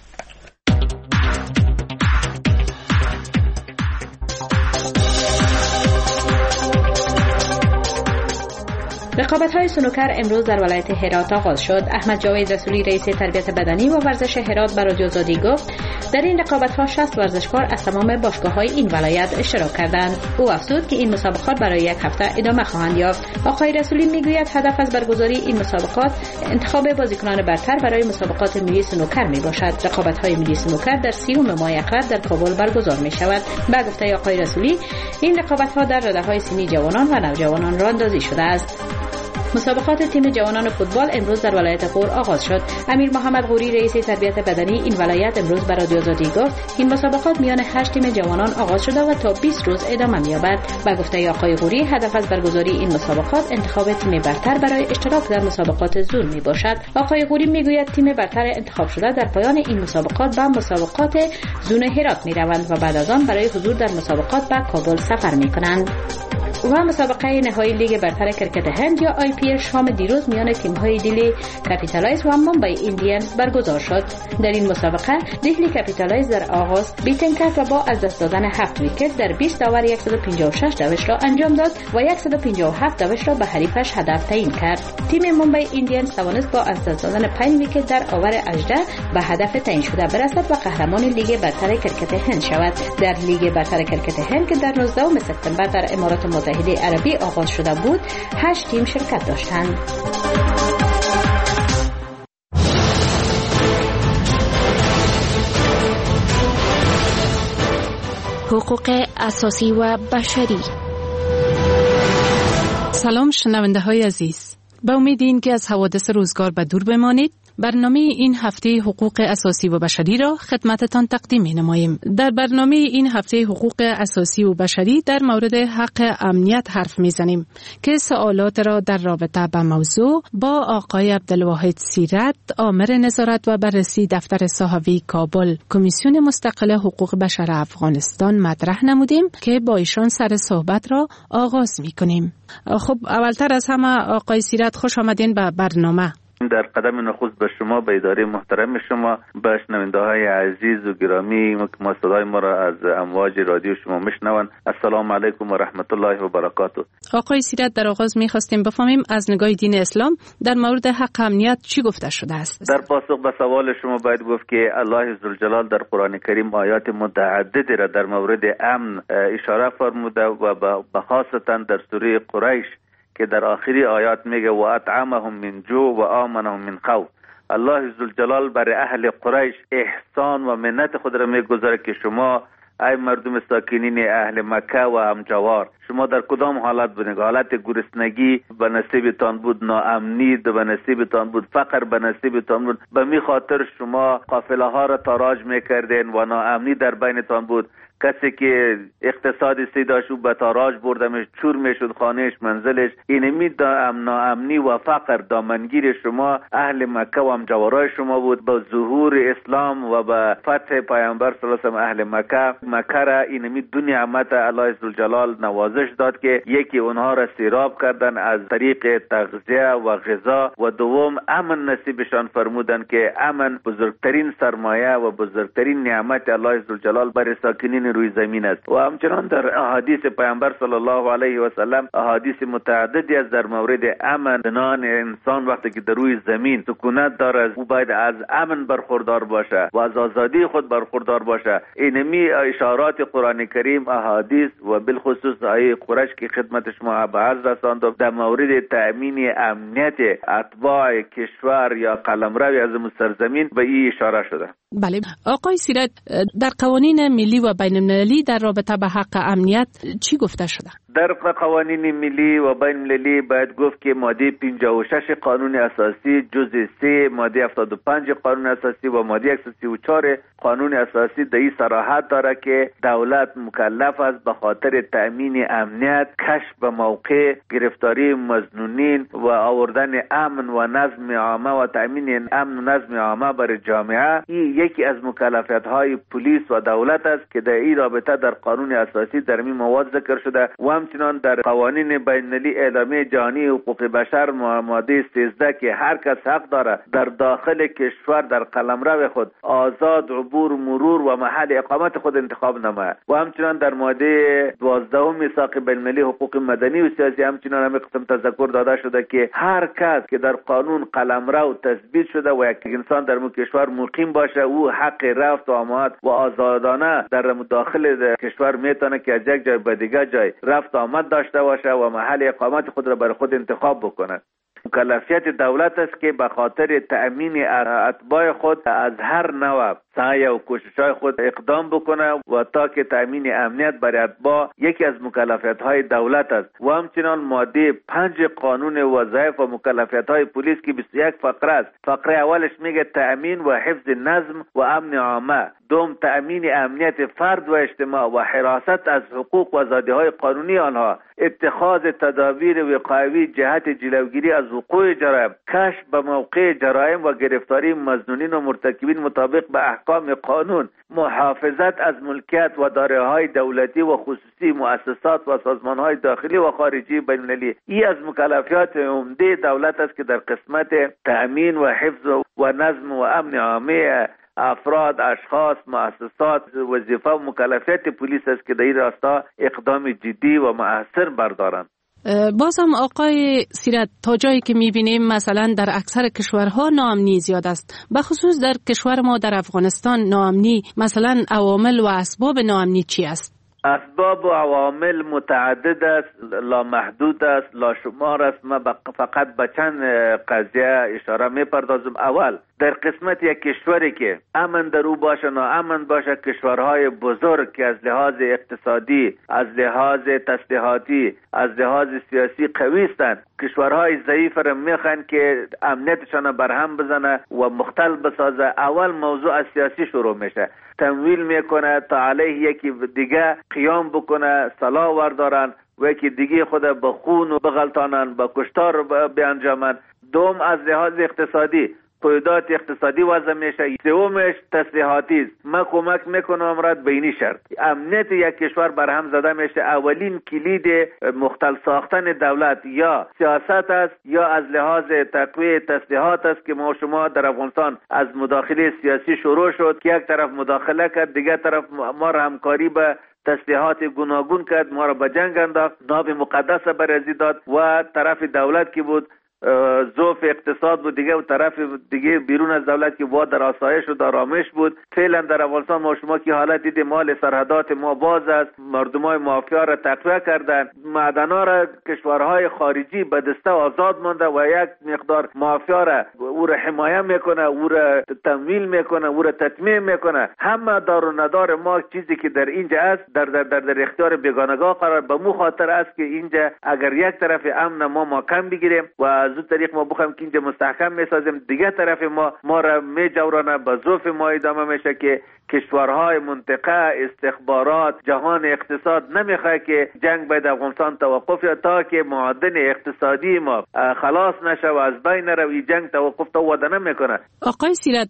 رقابت‌های سنوکر امروز در ولایت هرات آغاز شد. احمد جاوید رسولی رئیس تربیت بدنی و ورزش هرات به رادیو آزادی گفت در این رقابت‌ها 60 ورزشکار از تمام باشگاه‌های این ولایت اشتراک کردند. او افزود که این مسابقات برای یک هفته ادامه خواهند یافت. آقای رسولی میگوید هدف از برگزاری این مسابقات انتخاب بازیکنان برتر برای مسابقات ملی سنوکر میباشد. رقابت‌های ملی سنوکر در 30 ماه اکرد در کابل برگزار می‌شود. به گفته آقای رسولی این رقابت‌ها در رده‌های سنی جوانان و نوجوانان راه اندازی شده است. مسابقات تیم جوانان فوتبال امروز در ولایت غور آغاز شد. امیر محمد غوری رئیس تربیت بدنی این ولایت امروز به رادیو آزادی گفت این مسابقات میان 8 تیم جوانان آغاز شده و تا 20 روز ادامه می‌یابد. به گفته آقای غوری هدف از برگزاری این مسابقات انتخاب تیم برتر برای اشتراک در مسابقات زون میباشد. آقای غوری میگوید تیم برتر انتخاب شده در پایان این مسابقات به مسابقات زون هرات میروند و بعد از آن برای حضور در مسابقات به کابل سفر میکنند. و مسابقه نهایی لیگ برتر کرکت هند یا IPL شام دیروز میان تیم‌های دهلی کپیتالایز و ممبئی ایندیانز برگزار شد. در این مسابقه دهلی کپیتالایز در آغاز بیتن کرد و با از دست دادن 7 ویکت در 20 داور 156 دوش را انجام داد و 157 دوش را به حریفش هدف تعیین کرد. تیم ممبئی ایندیانز توانست با از دست دادن 5 ویکت در اوور 18 به هدف تعیین شده برسد و قهرمان لیگ برتر کرکت هند شود. در لیگ برتر کرکت هند که در 19 سپتامبر در امارات متحده عربی آغاز شده بود 8 تیم شرکت داشتند. حقوق اساسی و بشری. سلام شنونده های عزیز، به امید این که از حوادث روزگار به دور بمانید برنامه این هفته حقوق اساسی و بشری را خدمتتان تقدیم نماییم. در برنامه این هفته حقوق اساسی و بشری در مورد حق امنیت حرف میزنیم که سوالات را در رابطه با موضوع با آقای عبدالواحد سیرت، آمر نظارت و بررسی دفتر صحافی کابل، کمیسیون مستقل حقوق بشر افغانستان مطرح نمودیم که با ایشان سر صحبت را آغاز میکنیم. خب اولتر از همه آقای سیرت خوش آمدین به برنامه. در قدم نخست به شما، به اداره محترم شما، به شنونده‌های عزیز و گرامی که ما صدای ما را از امواج رادیو شما میشنوند، السلام علیکم و رحمت الله و برکاته. آقای سیرت، در آغاز می‌خواستیم بفهمیم از نگاه دین اسلام در مورد حق امنیت چی گفته شده است؟ در پاسخ به سوال شما باید گفت که الله ذوالجلال در قرآن کریم آیات متعددی را در مورد امن اشاره فرموده و به خاصتا در سوره قریش که در آخری آیات میگه و اطعمهم من جوع و آمنهم من خوف. الله ذوالجلال برای اهل قریش احسان و منت خود را میگذاره که شما ای مردم ساکنین اهل مکه و همجوار، شما در کدام حالت بودید؟ حالت گرسنگی به نصیبتان بود، ناامنی به نصیبتان بود، فقر به نصیبتان بود، به می خاطر شما قافله ها را تاراج میکردین و ناامنی در بینتان بود. کسی که اقتصاد سیداشو به تاراج بردمش، چور میشد خانهش، منزلش، اینمی ناامنی و فقر دامنگیر شما اهل مکه و همجوارای شما بود. با ظهور اسلام و با فتح پیامبر صلی الله علیه و اهل مکه را اینمی دو نعمت الله عزوجلال نوازش داد که یکی اونها را سیراب کردن از طریق تغذیه و غذا و دوم امن نصیبشان فرمودن که امن بزرگترین سرمایه و بزرگترین نعمت الله عزوجلال بر ساکنین روی زمین است. و همچنان در احادیث پیامبر صلی الله علیه و سلم احادیث متعددی است در مورد امن. زنان انسان وقتی که در روی زمین سکونت دارد او باید از امن برخوردار باشه و از آزادی خود برخوردار باشه. اینمی اشارات قرآن کریم، احادیث و بالخصوص آیه قریش که خدمت شما به عرض رساندم در مورد تأمین امنیت اتباع کشور یا قلمرو از سرزمین به این اشاره شده. بله آقای سیرت، در قوانین ملی و بین المللی در رابطه به حق امنیت چی گفته شده؟ در قوانین ملی و بین المللی باید گفت که ماده 56 قانون اساسی جزء 3 ماده 75 قانون اساسی و ماده 134 قانون اساسی در این صراحت داره که دولت مکلف است به خاطر تأمین امنیت، کشف به موقع، گرفتاری مظنونین و آوردن امن و نظم عامه و تأمین امن و نظم عامه برای جامعه. این یکی از مکلفیت های پلیس و دولت است که در این رابطه در قانون اساسی در این مواد ذکر شده و همچنان در قوانین بین المللی اعلامیه جهانی حقوق بشر ماده 13 که هر کس حق داره در داخل کشور در قلمرو خود آزاد عبور، مرور و محل اقامت خود انتخاب نماید. و همچنان در ماده 12 میثاق بین المللی حقوق مدنی و سیاسی همچنان همین قسم تذکر داده شده که هر کس که در قانون قلمرو تثبیت شده و یک انسان در کشور مقیم باشه او حق رفت و آمد و آزادانه در داخل کشور میتونه که از یک جای به دیگر جای رفت و آمد داشته باشه و محل اقامت خود را برای خود انتخاب بکنه. مکلفیت دولت است که به خاطر تأمین اتباع خود از هر نوع سعی و کوشش‌های خود اقدام بکنه و تا که تأمین امنیت برای اتباع یکی از مکلفیت‌های دولت است. و همچنان ماده 5 قانون وظایف و مکلفیت‌های پلیس که 21 فقره است. فقره اولش میگه تأمین و حفظ نظم و امن عامه، دوم تأمین امنیت فرد و اجتماع و حراست از حقوق و آزادی‌های قانونی آنها، اتخاذ تدابیر وقایوی جهت جلوگیری از وقوع جرایم، کشف به موقع جرایم و گرفتاری مظنونین و مرتکبین مطابق به احکام قانون، محافظت از ملکیت و دارایی‌های دولتی و خصوصی مؤسسات و سازمان‌های داخلی و خارجی بین المللی. این از مکلفیات عمده دولت است که در قسمت تأمین و حفظ و نظم و امن عامه افراد، اشخاص، مؤسسات وظیفه و مکلفیت پلیس است که در این راستا اقدام جدی و مؤثر بردارند. باز هم آقای سیرت، تا جایی که میبینیم مثلا در اکثر کشورها ناامنی زیاد است، بخصوص در کشور ما در افغانستان ناامنی، مثلا عوامل و اسباب ناامنی چی است؟ اسباب و عوامل متعدد است، لامحدود است، لاشمار است. من فقط به چند قضیه اشاره میپردازم. اول در قسمت یک کشوری که امن در او باشه ناامن باشه، کشورهای بزرگ که از لحاظ اقتصادی، از لحاظ تسلیحاتی، از لحاظ سیاسی قوی هستند، کشورهای ضعیف را میخوان که امنیتشان برهم بزنه و مختل بسازه. اول موضوع از سیاسی شروع میشه، تمویل میکنه تا علیه یکی دیگه قیام بکنه، سلاح وردارن و یکی دیگه خود به خون و بغلطانن، به کشتار بیانجامن. دوم از لحاظ اقتصادی قیودات اقتصادی وضع میشه. سومش تسلیحاتی است. من کمک میکنم امراد بینی شرط امنیت یک کشور برهم زده میشه. اولین کلید مختل ساختن دولت یا سیاست است یا از لحاظ تقویه تسلیحات است که ما شما در افغانستان از مداخله سیاسی شروع شد که یک طرف مداخله کرد، دیگر طرف ما را همکاری به تسلیحات گوناگون کرد، ما را به جنگ انداخت، ناب مقدس برازی داد و طرف دولت که بود ضعف اقتصاد بود دیگه، و طرف دیگه بیرون از دولت که با در آسایش و آرامش بود. فعلا در افغانستان ما شما که حالت دیدیم، مال سرحدات ما باز است، مردمای مافیا را تقویه کردن، معدن‌ها را کشورهای خارجی به دسته آزاد مانده و یک مقدار مافیا را او را حمایت میکنه، او را تمویل میکنه، او را تطمیع میکنه. همه دار و ندار ما چیزی که در اینجا است در اختیار بیگانگان قرار. به مو خاطر است که اینجا اگر یک طرف امن ما کم بگیریم و از اون طریق ما بخوایم که اینجا مستحکم میسازیم، دیگه طرف ما را میجورانه، به ضعف ما ادامه میشه که کشورهای منطقه، استخبارات، جهان اقتصاد نمیخواه که جنگ باید افغانستان توقف یا تا که معادن اقتصادی ما خلاص نشه و از بین نره، جنگ توقف وعده نمیکنه. آقای سیرت،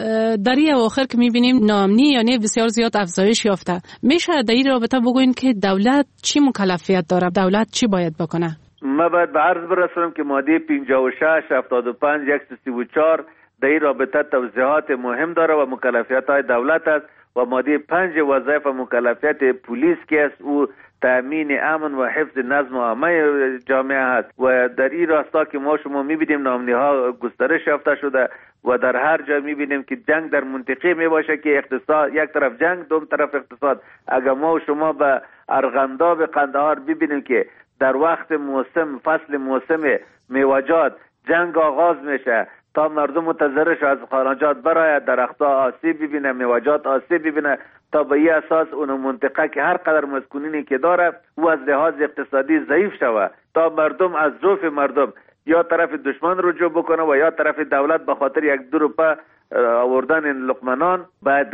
در این اواخر که میبینیم ناامنی یعنی بسیار زیاد افزایش یافته، میشه در این رابطه بگوین که دولت چی مکلفیت داره؟ دولت چی باید بکنه؟ ما باید به عرض برسونم که ماده 56 75 134 در این رابطه توضیحات مهم داره و مکلفیت های دولت است و ماده 5 وظایف و مکلفیت پلیس که است او تامین امن و حفظ نظم و امنیت جامعه است. و در این راستا که ما شما میبینیم ناامنی ها گسترش یافته شده و در هر جا میبینیم که جنگ در منطقه میباشه که اقتصاد یک طرف جنگ، دوم طرف اقتصاد. اگر ما و شما به ارغنداب قندهار ببینیم که در وقت موسم فصل موسم میوه‌جات جنگ آغاز میشه تا مردم متضررش از خانجات برای درختها آسیب ببینه، میوه‌جات آسیب ببینه، تا به این اساس اون منطقه که هر قدر مسکونینی که داره او از لحاظ اقتصادی ضعیف شوه، تا مردم از ضعف مردم یا طرف دشمن رجوع بکنه و یا طرف دولت به خاطر 1-2 روپه آوردن لقمنان بعد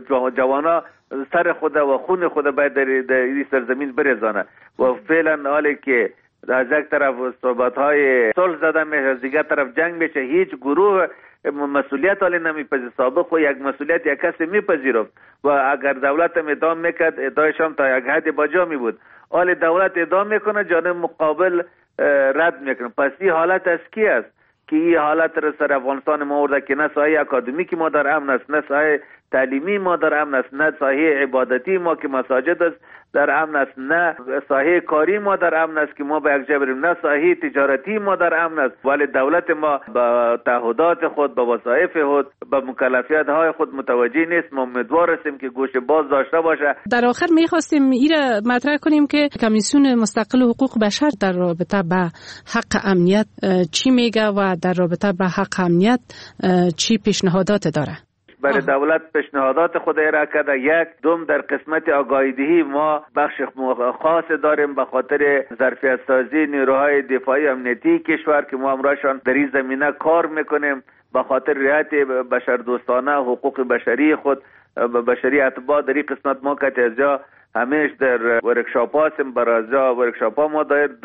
جوانا سر خود و خون خود باید در این سرزمین بریزانه. و فعلا حالی که از یک طرف صحبت‌های صلح زده میشه، از دیگر طرف جنگ میشه، هیچ گروه مسئولیت حالی نمیپذیره. سابق و یک مسئولیت یک کسی میپذیره و اگر دولت هم ادام میکرد ادایش هم تا یک حد باجا می بود. حالی دولت ادام میکنه، جانب مقابل رد میکنه. پس این حالت از کی است که این حالت را سر افغانستان ما آورده که نه ساحه اکادمیکی ما در امن است، نه ساحه تعلیمی ما در امن است، نه ساحه عبادتی ما که مساجد است در امن است، نه ساحه کاری ما در امن است که ما به یک جا بریم، نه ساحه تجارتی ما در امن است. ولی دولت ما با تعهدات خود، با وظایف خود، با مکلفیت های خود متوجه نیست. ما امیدوار هستیم که گوش باز داشته باشه. در آخر می‌خواستیم این را مطرح کنیم که کمیسیون مستقل حقوق بشر در رابطه با حق امنیت چی میگه و در رابطه با حق امنیت چی پیشنهادات داره. برای دولت پیشنهادات خود ارائه کرده. یک دوم در قسمت آگاهی‌دهی ما بخش خاص داریم به خاطر ظرفیت سازی نیروهای دفاعی امنیتی کشور که ما امرایشان در این زمینه کار میکنیم به خاطر رعایت بشردوستانه حقوق بشری خود بشری اتباع. در این قسمت ما که از جا همیش در ورکشاپ هستیم، برای ورکشاپ ها ما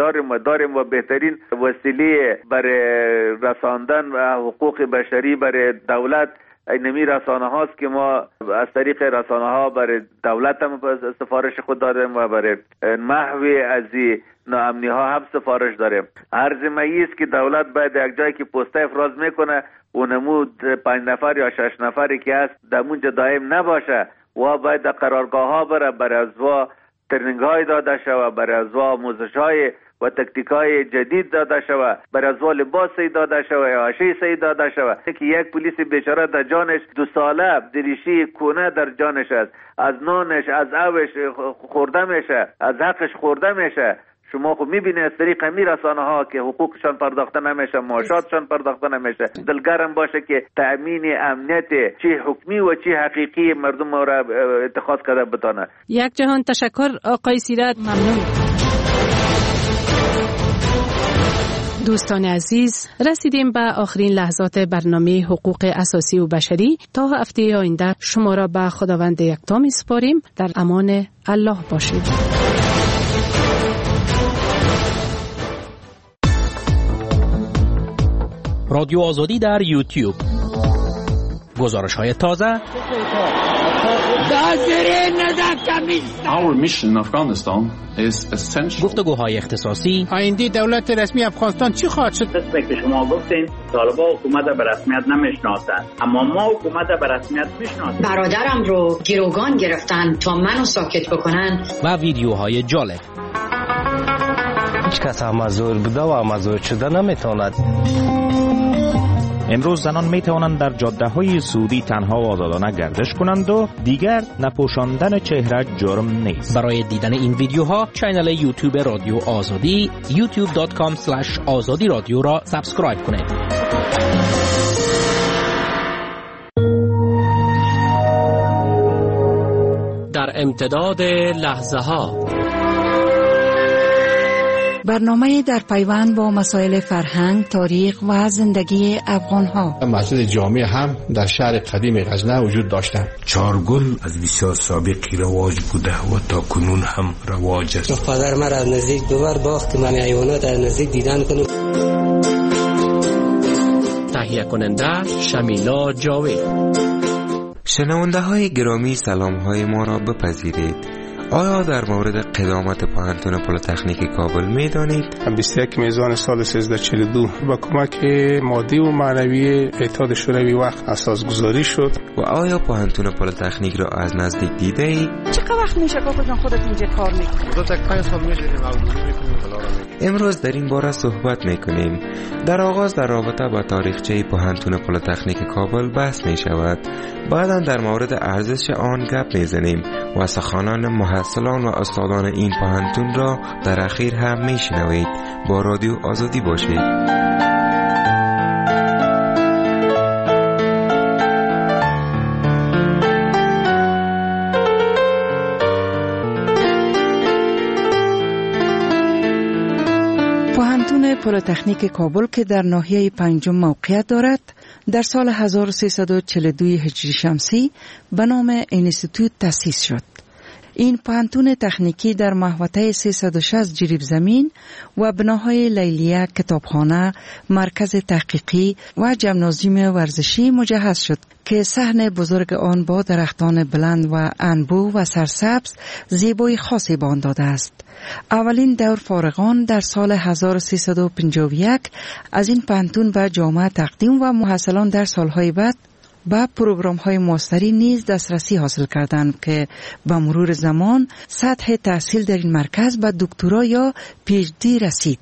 داریم و بهترین وسیله برای رساندن و حقوق بشری برای دولت اینمی رسانه هاست که ما از طریق رسانه ها برای دولت هم سفارش خود داریم و برای محوی از ناامنی ها هم سفارش داریم. عرض مایی است که دولت باید یک جایی که پسته افراز میکنه اونمو 5 نفر یا 6 نفری که هست دمونجا دائم نباشه و باید در قرارگاه ها بره، برای ازوا ترنینگ های داده شوه، برای ازوا آموزش های و تکتیک های جدید داده شوه، برای ازوا لباس داده شوه، عاشی داده شوه که یک پلیس بیچاره در جانش 2 ساله دریشی کونه در جانش است، از نانش از اوش خورده میشه، از حقش خورده میشه. شما خب میبینید از طریق می رسانه ها که حقوقشان پرداخته نمیشه، معاشاتشان پرداخته نمیشه. دلگرم باشه که تأمین امنیت چه حکمی و چه حقیقی مردم را اتخاذ کرده بتانه. یک جهان تشکر آقای سیرت، ممنون. دوستان عزیز، رسیدیم به آخرین لحظات برنامه حقوق اساسی و بشری. تا هفته آینده شما را به خداوند یکتا می‌سپاریم. در امان الله باشید. رادیو آزادی در یوتیوب، گزارش‌های تازه، گفتگوهای اختصاصی. آینده دولت رسمی افغانستان چی خواهد شد؟ مثل که شما گفتین طالبان حکومت به رسمیت نمیشناسند، اما ما حکومت به رسمیت میشناسیم. برادرم رو گروگان گرفتن تا منو ساکت بکنن. و ویدیوهای جالب. هیچ کس مزور بوده و مزور شده نمیتواند. امروز زنان می توانند در جاده های سعودی تنها و آزادانه گردش کنند و دیگر نپوشاندن چهره جرم نیست. برای دیدن این ویدیوها کانال یوتیوب رادیو آزادی youtube.com/azadi رادیو را سابسکرایب کنید. در امتداد لحظه ها برنامه در پیوند با مسائل فرهنگ، تاریخ و زندگی افغان‌ها. مسجد جامع هم در شهر قدیم غزنه وجود داشتند. چارگل از بسیار سابقی رواج بوده و تا کنون هم رواج است. پدر من از نزدیک دوبار باخت من حیوانات از نزدیک دیدن کنم. تهیه کننده شمیلا جاوید. شنونده های گرامی سلام های ما را بپذیرید. آیا در مورد قدامت پوهنتون پلیتکنیک کابل میدانید؟ 21 میزان سال 1342 با کمک مادی و معنوی اتحاد شوروی وقت اساسگذاری شد. و آیا پوهنتون پلیتکنیک را از نزدیک دیده ای؟ چقدر وقت میشه کاکو جان خودت اینجا کار میکنی؟ تا 5 سال میشه امروز در این باره صحبت میکنیم. در آغاز در رابطه با تاریخچه پوهنتون پلیتکنیک کابل بحث میشود. بعدا در مورد ارزش آن گپ میزنیم و سخنان محصلان و استادان این پوهنتون را در اخیر هم میشنوید. با رادیو آزادی باشید. پوهنتون پلیتکنیک کابل که در ناحیه پنجم موقعیت دارد، در سال 1342 هجری شمسی به نام انستیتوت تأسیس شد. این پوهنتون تکنیکی در محوطه 360 جریب زمین و بناهای لیلیه، کتابخانه، مرکز تحقیقی و ژیمنازیوم ورزشی مجهز شد که صحن بزرگ آن با درختان بلند و انبوه و سرسبز زیبایی خاصی به آن داده است. اولین دور فارغان در سال 1351 از این پوهنتون به جامعه تقدیم و محصلان در سالهای بعد به پروگرام‌های ماستری نیز دسترسی حاصل کردند که به مرور زمان سطح تحصیل در این مرکز به دکترا یا PhD رسید.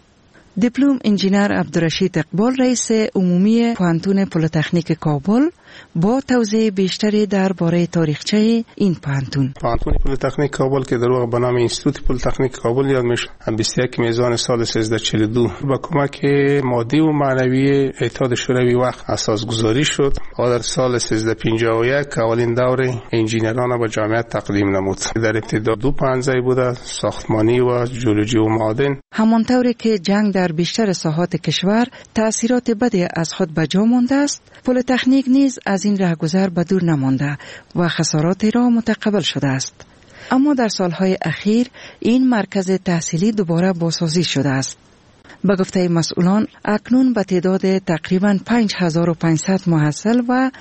دیپلم انجینر عبدالرشید اقبال رئیس عمومی پوهنتون پلیتکنیک کابل با توضیح بیشتری درباره تاریخچه این پوهنتون. پوهنتون پلیتکنیک کابل که در واقع به نام اینستیتوت پلیتکنیک کابل یاد میشه، 21 میزان سال 1342 با کمک مادی و معنوی اتحاد شوروی وقت اساسگذاری شد و در سال 1351 اولین دور انجینران به جامعه تقدیم نمود. در ابتدا 2 پانزه بوده، ساختمانی و ژئولوژی و معادن. همانطوری که جنگ در بیشتر ساحات کشور تأثیرات بدی از خود به جا مانده است، پلیتکنیک نیز از این رهگذر به دور نمانده و خساراتی را متقبل شده است. اما در سالهای اخیر این مرکز تحصیلی دوباره بازسازی شده است. به گفته مسئولان اکنون به تعداد تقریباً 5500 محصل و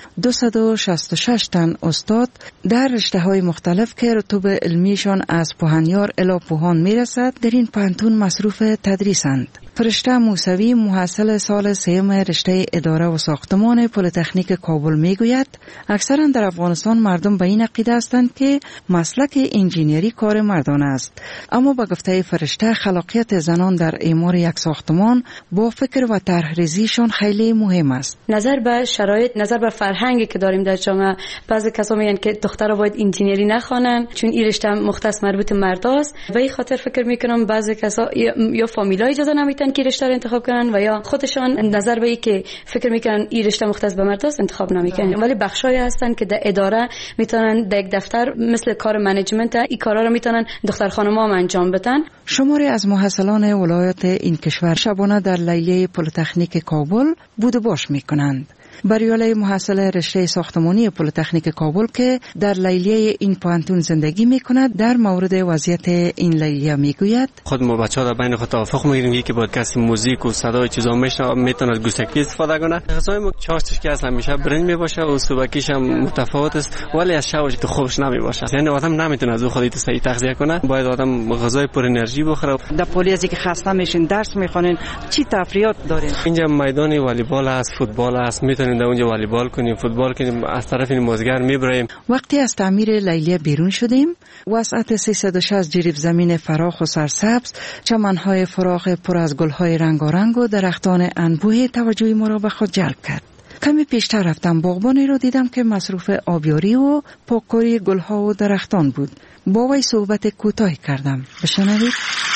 266 تن استاد در رشته‌های مختلف که رتبه علمیشان از پوهنیار الی پوهان میرسد در این پوهنتون مصروف تدریسند. فرشته موسوی محصل سال 3 رشته اداره و ساختمان پلیتکنیک کابل میگوید اکثرا در افغانستان مردم به این عقیده هستند که مسلک انجینری کار مردانه است، اما به گفته فرشته خلاقیت زنان در اعمار یک ساختمان با فکر و طرحریزیشان خیلی مهم است. نظر به شرایط، نظر به فرهنگی که داریم در جامعه، بعضی کسا میگن که دخترها باید انجینری نخوانن چون این رشته مختص مربوط مرداست. و این خاطر فکر میکنم بعضی کسا یا فامیلا اجازه نمیدن که رشته رو انتخاب کنن و یا خودشان نظر به این که فکر میکنن این رشته مختص به مرداست انتخاب نمیکنن. ولی بخشایی هستن که در اداره میتونن در یک دفتر مثل کار منیجمنت این کارا رو میتونن دختر خانم‌ها هم انجام بدن. شماری از محصلان ولایات این کشور شبانه در لیلیه پلیتکنیک کابل بود و باش میکنند. بریاله محصل رشته ساختمانی پلیتکنیک کابل که در لیلیه این پوهنتون زندگی میکند در مورد وضعیت این لیلیه میگوید خود ما بچه‌ها در بین خود توافق میگیریم یکی با کسی موزیک و صدای چیزا میتونه از گوشتکی استفاده کنه. غذای ما چاشتش که اصلا همیشه برنج میباشه و صبحیش هم متفاوت است ولی از شبش تو خوبش نمیباشه. یعنی آدم نمیتونه از خودی صحیح تغذیه کنه، باید آدم غذای پر انرژی بخوره. در پلی از اینکه خسته میشین درس میخونین چی تفریحات دارین؟ اینجا میدان والیبال است، فوتبال است، میتونین میتونیم در اونجا والیبال کنیم، فوتبال کنیم، از طرف این موزگر میبریم. وقتی از تعمیر لیلیه بیرون شدیم، وسعت 360 جریب زمین فراخ و سرسبز، چمنهای فراخ پر از گلهای رنگارنگ و درختان انبوه توجه ما را به خود جلب کرد. کمی پیشتر رفتم، باغبانی را دیدم که مصروف آبیاری و پاککاری گلها و درختان بود. با وی صحبت کوتاهی کردم. بشنوید.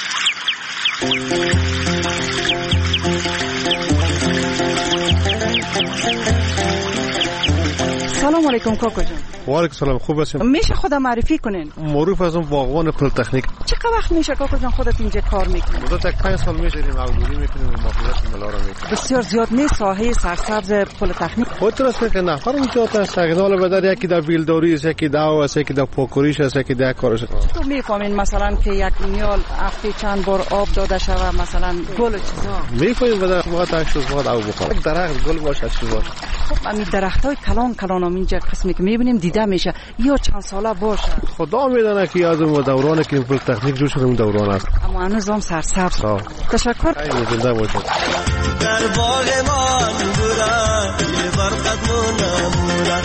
سلام علیکم کاکا جان. و علیکم سلام. خوب هستین؟ میشه خودم معرفی کنین؟ معروف از اون باغبان پل تکنیک. چقدر وقت میشه کاکا جان خودت اینجا کار میکنی؟ مدت 5 سال میشه این معلومی میکنیم و ماهیت ملا را میکنیم. بسیار زیاد نیست ساحه سرسبز پل تکنیک. خودت راست که نفر زیاد است. اقدال بدر یکی در بیلداری است، یکی داو است، یکی در پاکوریش است، یکی در کارش است. تو میفهمین مثلا که یک میال هفته چند بار آب داده شوه، مثلا گل چیزا میفهمین بدر وقت 8 روز بعد آب بخوره. درخت گل باشه چی باشه. خب همین درختای کلان اینجا قسمی که میبینیم دیده میشه یا چند ساله باشه. خدا میدونه که از اون دوران که پل تکنیک جوش اون دوران است. اما هنوز هم سرسبز. تشکر. خیلی زنده باشید. در باغ ما نورا یه برقت نمورا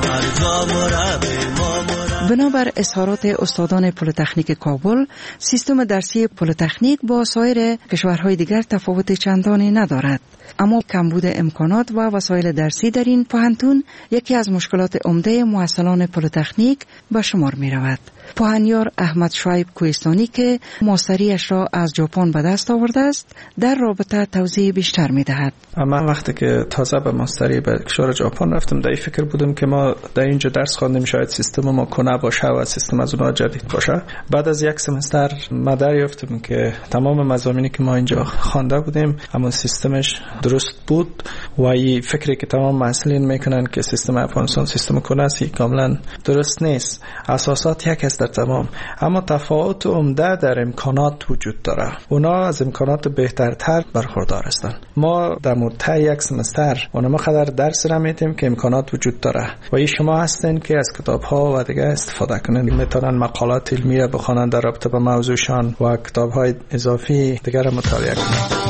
بنابر اظهارات استادان پلیتکنیک کابل، سیستم درسی پلیتکنیک با سایر کشورهای دیگر تفاوت چندانی ندارد، اما کمبود امکانات و وسایل درسی در این پوهنتون یکی از مشکلات عمده محصلان پلیتکنیک به شمار می رود. پوهنیار احمد شعیب کوهستانی که ماستریش را از ژاپن به دست آورده است، در رابطه توضیح بیشتر می دهد. من وقتی که تازه به ماستری به کشور ژاپن رفتم، در این فکر بودم که ما در اینجا درس خواندیم، شاید سیستم ما کنه باشه و سیستم از اونها جدید باشه. بعد از یک سمستر ما دریافتم که تمام مضامینی که ما اینجا خوانده بودیم اما سیستمش درست بود و این فکری که تمام محصلین میکنن که سیستم افغانستان سیستم کنه است کاملا درست نیست. اساسات یک است در تمام، اما تفاوت عمده در امکانات وجود داره. اونا از امکانات بهترتر برخوردار هستند. ما در مدت یک سمستر اونم قدر درس را میدیم که امکانات وجود داره و این شما هستین که از کتاب ها و دیگه استفاده کنین. میتونن مقالات علمیه بخونن در رابطه با موضوعشان و کتاب های اضافی دیگر مطالعه کنن.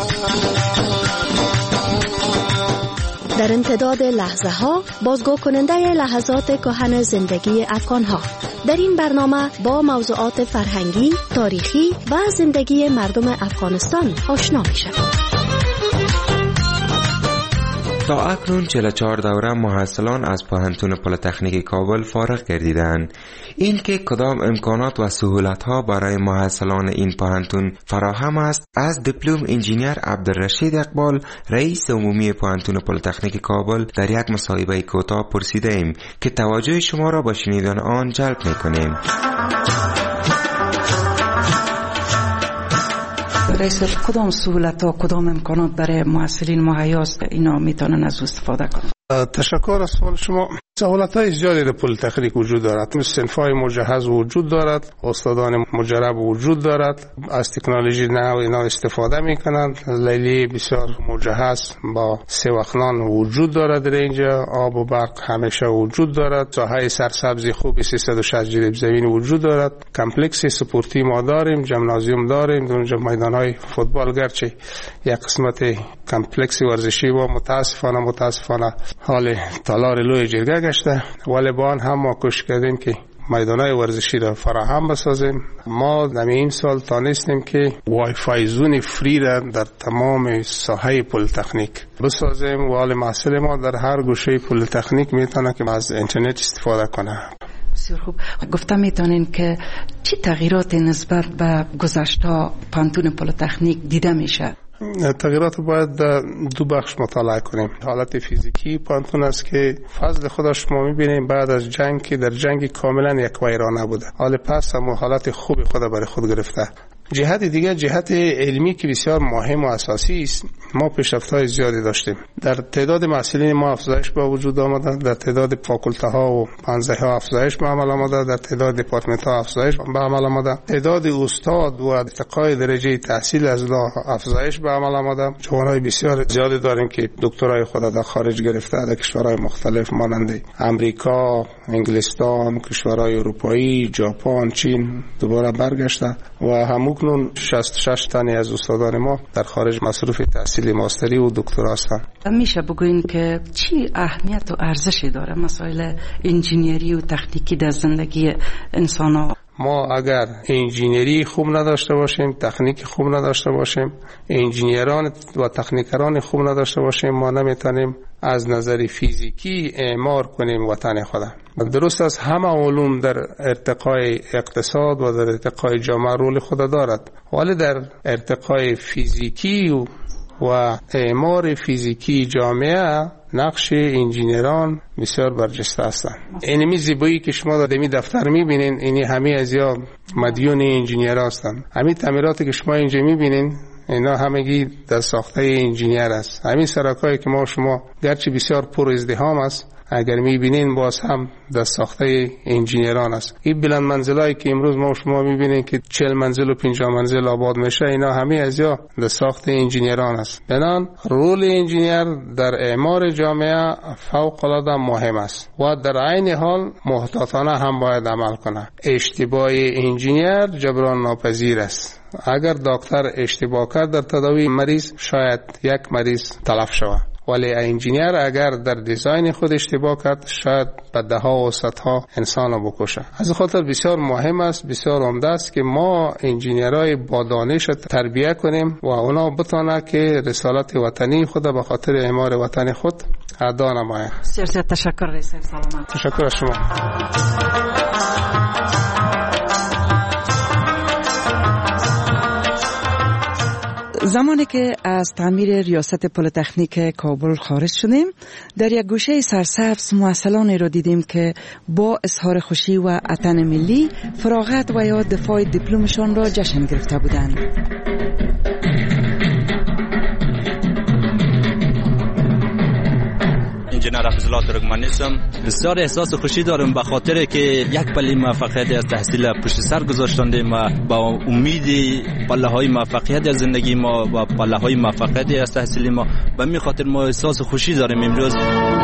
در امتداد لحظه ها بازگو کننده لحظات کهن زندگی افغان ها. در این برنامه با موضوعات فرهنگی، تاریخی و زندگی مردم افغانستان آشنا میشوید. تا اکنون 44 دوره محصلان از پوهنتون پلیتکنیک کابل فارغ گردیدند. این که کدام امکانات و سهولت‌ها برای محصلان این پوهنتون فراهم است، از دیپلم انجینیر عبدالرشید اقبال رئیس عمومی پوهنتون پلیتکنیک کابل در یک مصاحبه کوتاه پرسیده ایم که توجه شما را به شنیدن آن جلب می‌کنیم. رئیس، کدام سهولت و کدام امکانات برای محصلین مهیاست اینا میتونن از استفاده کنن؟ تشکر از سوال شما. سهولت‌های زیادی در پلیتکنیک وجود دارد. صنف‌های مجهز وجود دارد، استادان مجرب وجود دارد، از تکنولوژی نو اینا استفاده میکنند. لیلی بسیار مجهز با 3 وقت نان وجود دارد در اینجا. آب و برق همیشه وجود دارد. ساحه سرسبزی خوبی 360 جریب زمین وجود دارد. کمپلکس سپورتی ما داریم، ژیمنازیوم داریم، اونجا میدان‌های فوتبال، گرچه یک قسمت کمپلکس ورزشی و متاسفانه حال تالار لوی جرگه گشته، ولی با آن هم ما کوشش کردیم که میدانهای ورزشی را فراهم بسازیم. ما در این سال تانستیم که وای فای زون فری را در تمام ساحه پلیتکنیک بسازیم و حال محصل ما در هر گوشه پلیتکنیک میتونه که از اینترنت استفاده کنه. بسیار خوب. گفتم میتونین که چی تغییرات نسبت به گذشته پوهنتون پلیتکنیک دیده میشه؟ تغییرات باید دو بخش مطالعه کنیم. حالت فیزیکی پوهنتون است که فضل خودش ما میبینیم بعد از جنگ که در جنگ کاملا یک ویرانه بوده، حال پس هم حالت خوبی خود برای خود گرفته. جهت دیگه جهت علمی که بسیار مهم و اساسی است، ما پیشرفت‌های زیادی داشتیم. در تعداد محصلین ما افزایش به وجود آمده، در تعداد فاکولته ها و پانزه ها افزایش به عمل آمده، در تعداد دپارتمنت ها افزایش به عمل آمده، تعداد استاد و ارتقای درجه تحصیل از افزایش به عمل آمده. جوانای بسیار زیادی داریم که دکترای خود در خارج گرفته، در کشورهای مختلف مانند امریکا، انگلستان، کشورهای اروپایی، ژاپن، چین دوباره برگشته و همون تاکنون 66 تن از استادان ما در خارج مصروف تحصیل ماستری و دکترا هستند. میشه بگوین که چی اهمیت و ارزشی داره مسائل انجینیری و تکنیکی در زندگی انسان‌ها؟ ما اگر انجینیری خوب نداشته باشیم، تکنیک خوب نداشته باشیم، انجینیران و تکنیکران خوب نداشته باشیم، ما نمیتونیم از نظر فیزیکی اعمار کنیم وطن خود. درست است همه علوم در ارتقای اقتصاد و در ارتقای جامعه رول خود دارد، ولی در ارتقای فیزیکی و اعمار فیزیکی جامعه نقش انجینیران بسیار برجسته هستند. اینمی زیبایی که شما در دفتر میبینین، اینی همه ازیا مدیون انجینیر هستند. همین تعمیراتی که شما اینجا میبینین اینا همگی در ساخته انجینیر است. همین سرکایی که ما شما گرچه بسیار پر ازدحام است، اگر میبینین باز هم در ساخته انجینیران است. این بلند منزلایی که امروز ما شما میبینین که 40 منزل و 50 منزل آباد میشه، اینا همه ازیا در ساخته انجینیران است. بنان رول انجینیر در اعمار جامعه فوق العاده مهم است و در عین حال محتاطانه هم باید عمل کنه. اشتباه انجینیر جبران ناپذیر است. اگر دکتر اشتباه کرد در تداوی مریض، شاید یک مریض تلف شود، ولی انجینیر اگر در دیزاین خود اشتباه کرد، شاید به ده‌ها و صدها انسان رو بکشه. از خاطر بسیار مهم است، بسیار عمده است که ما انجینیرای با دانش تربیت کنیم و اونا بتونه که رسالت وطنی خود به خاطر اعمار وطن خود ادا نمایه. سیاست تشکر رئیس سلامت. تشکر از شما. زمانی که از تعمیر ریاست پلی‌تکنیک کابل خارج شدیم، در یک گوشه سرسبز مواصلانی را دیدیم که با اظهار خوشی و عطن ملی فراغت و یا دفاع دیپلمشان را جشن گرفته بودند. انجینر حفظ‌الله ترکمنی هستم. بسیار احساس خوشی دارم به خاطر که یک پله موفقیت از تحصیل پشت سر گذاشتیم و با امید پله‌های موفقیت از زندگی ما و پله‌های موفقیت از تحصیل ما، به همین خاطر ما احساس خوشی داریم امروز.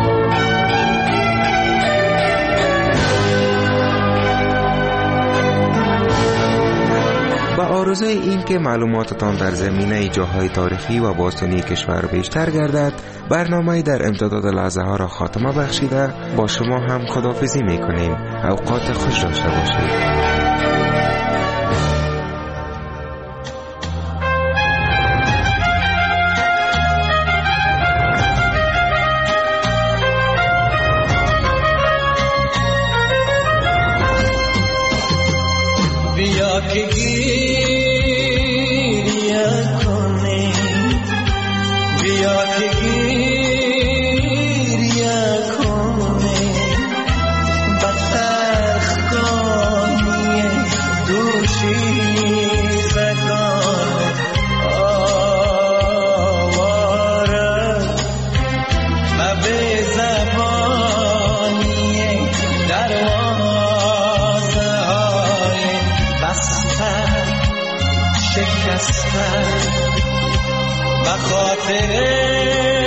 با آرزوی این که معلوماتتان در زمینه جاهای تاریخی و باستانی کشور بیشتر گردد، برنامه در امتداد لحظه ها را خاتمه بخشیده با شما هم خداحافظی میکنیم. اوقات خوش داشته باشید. خاطر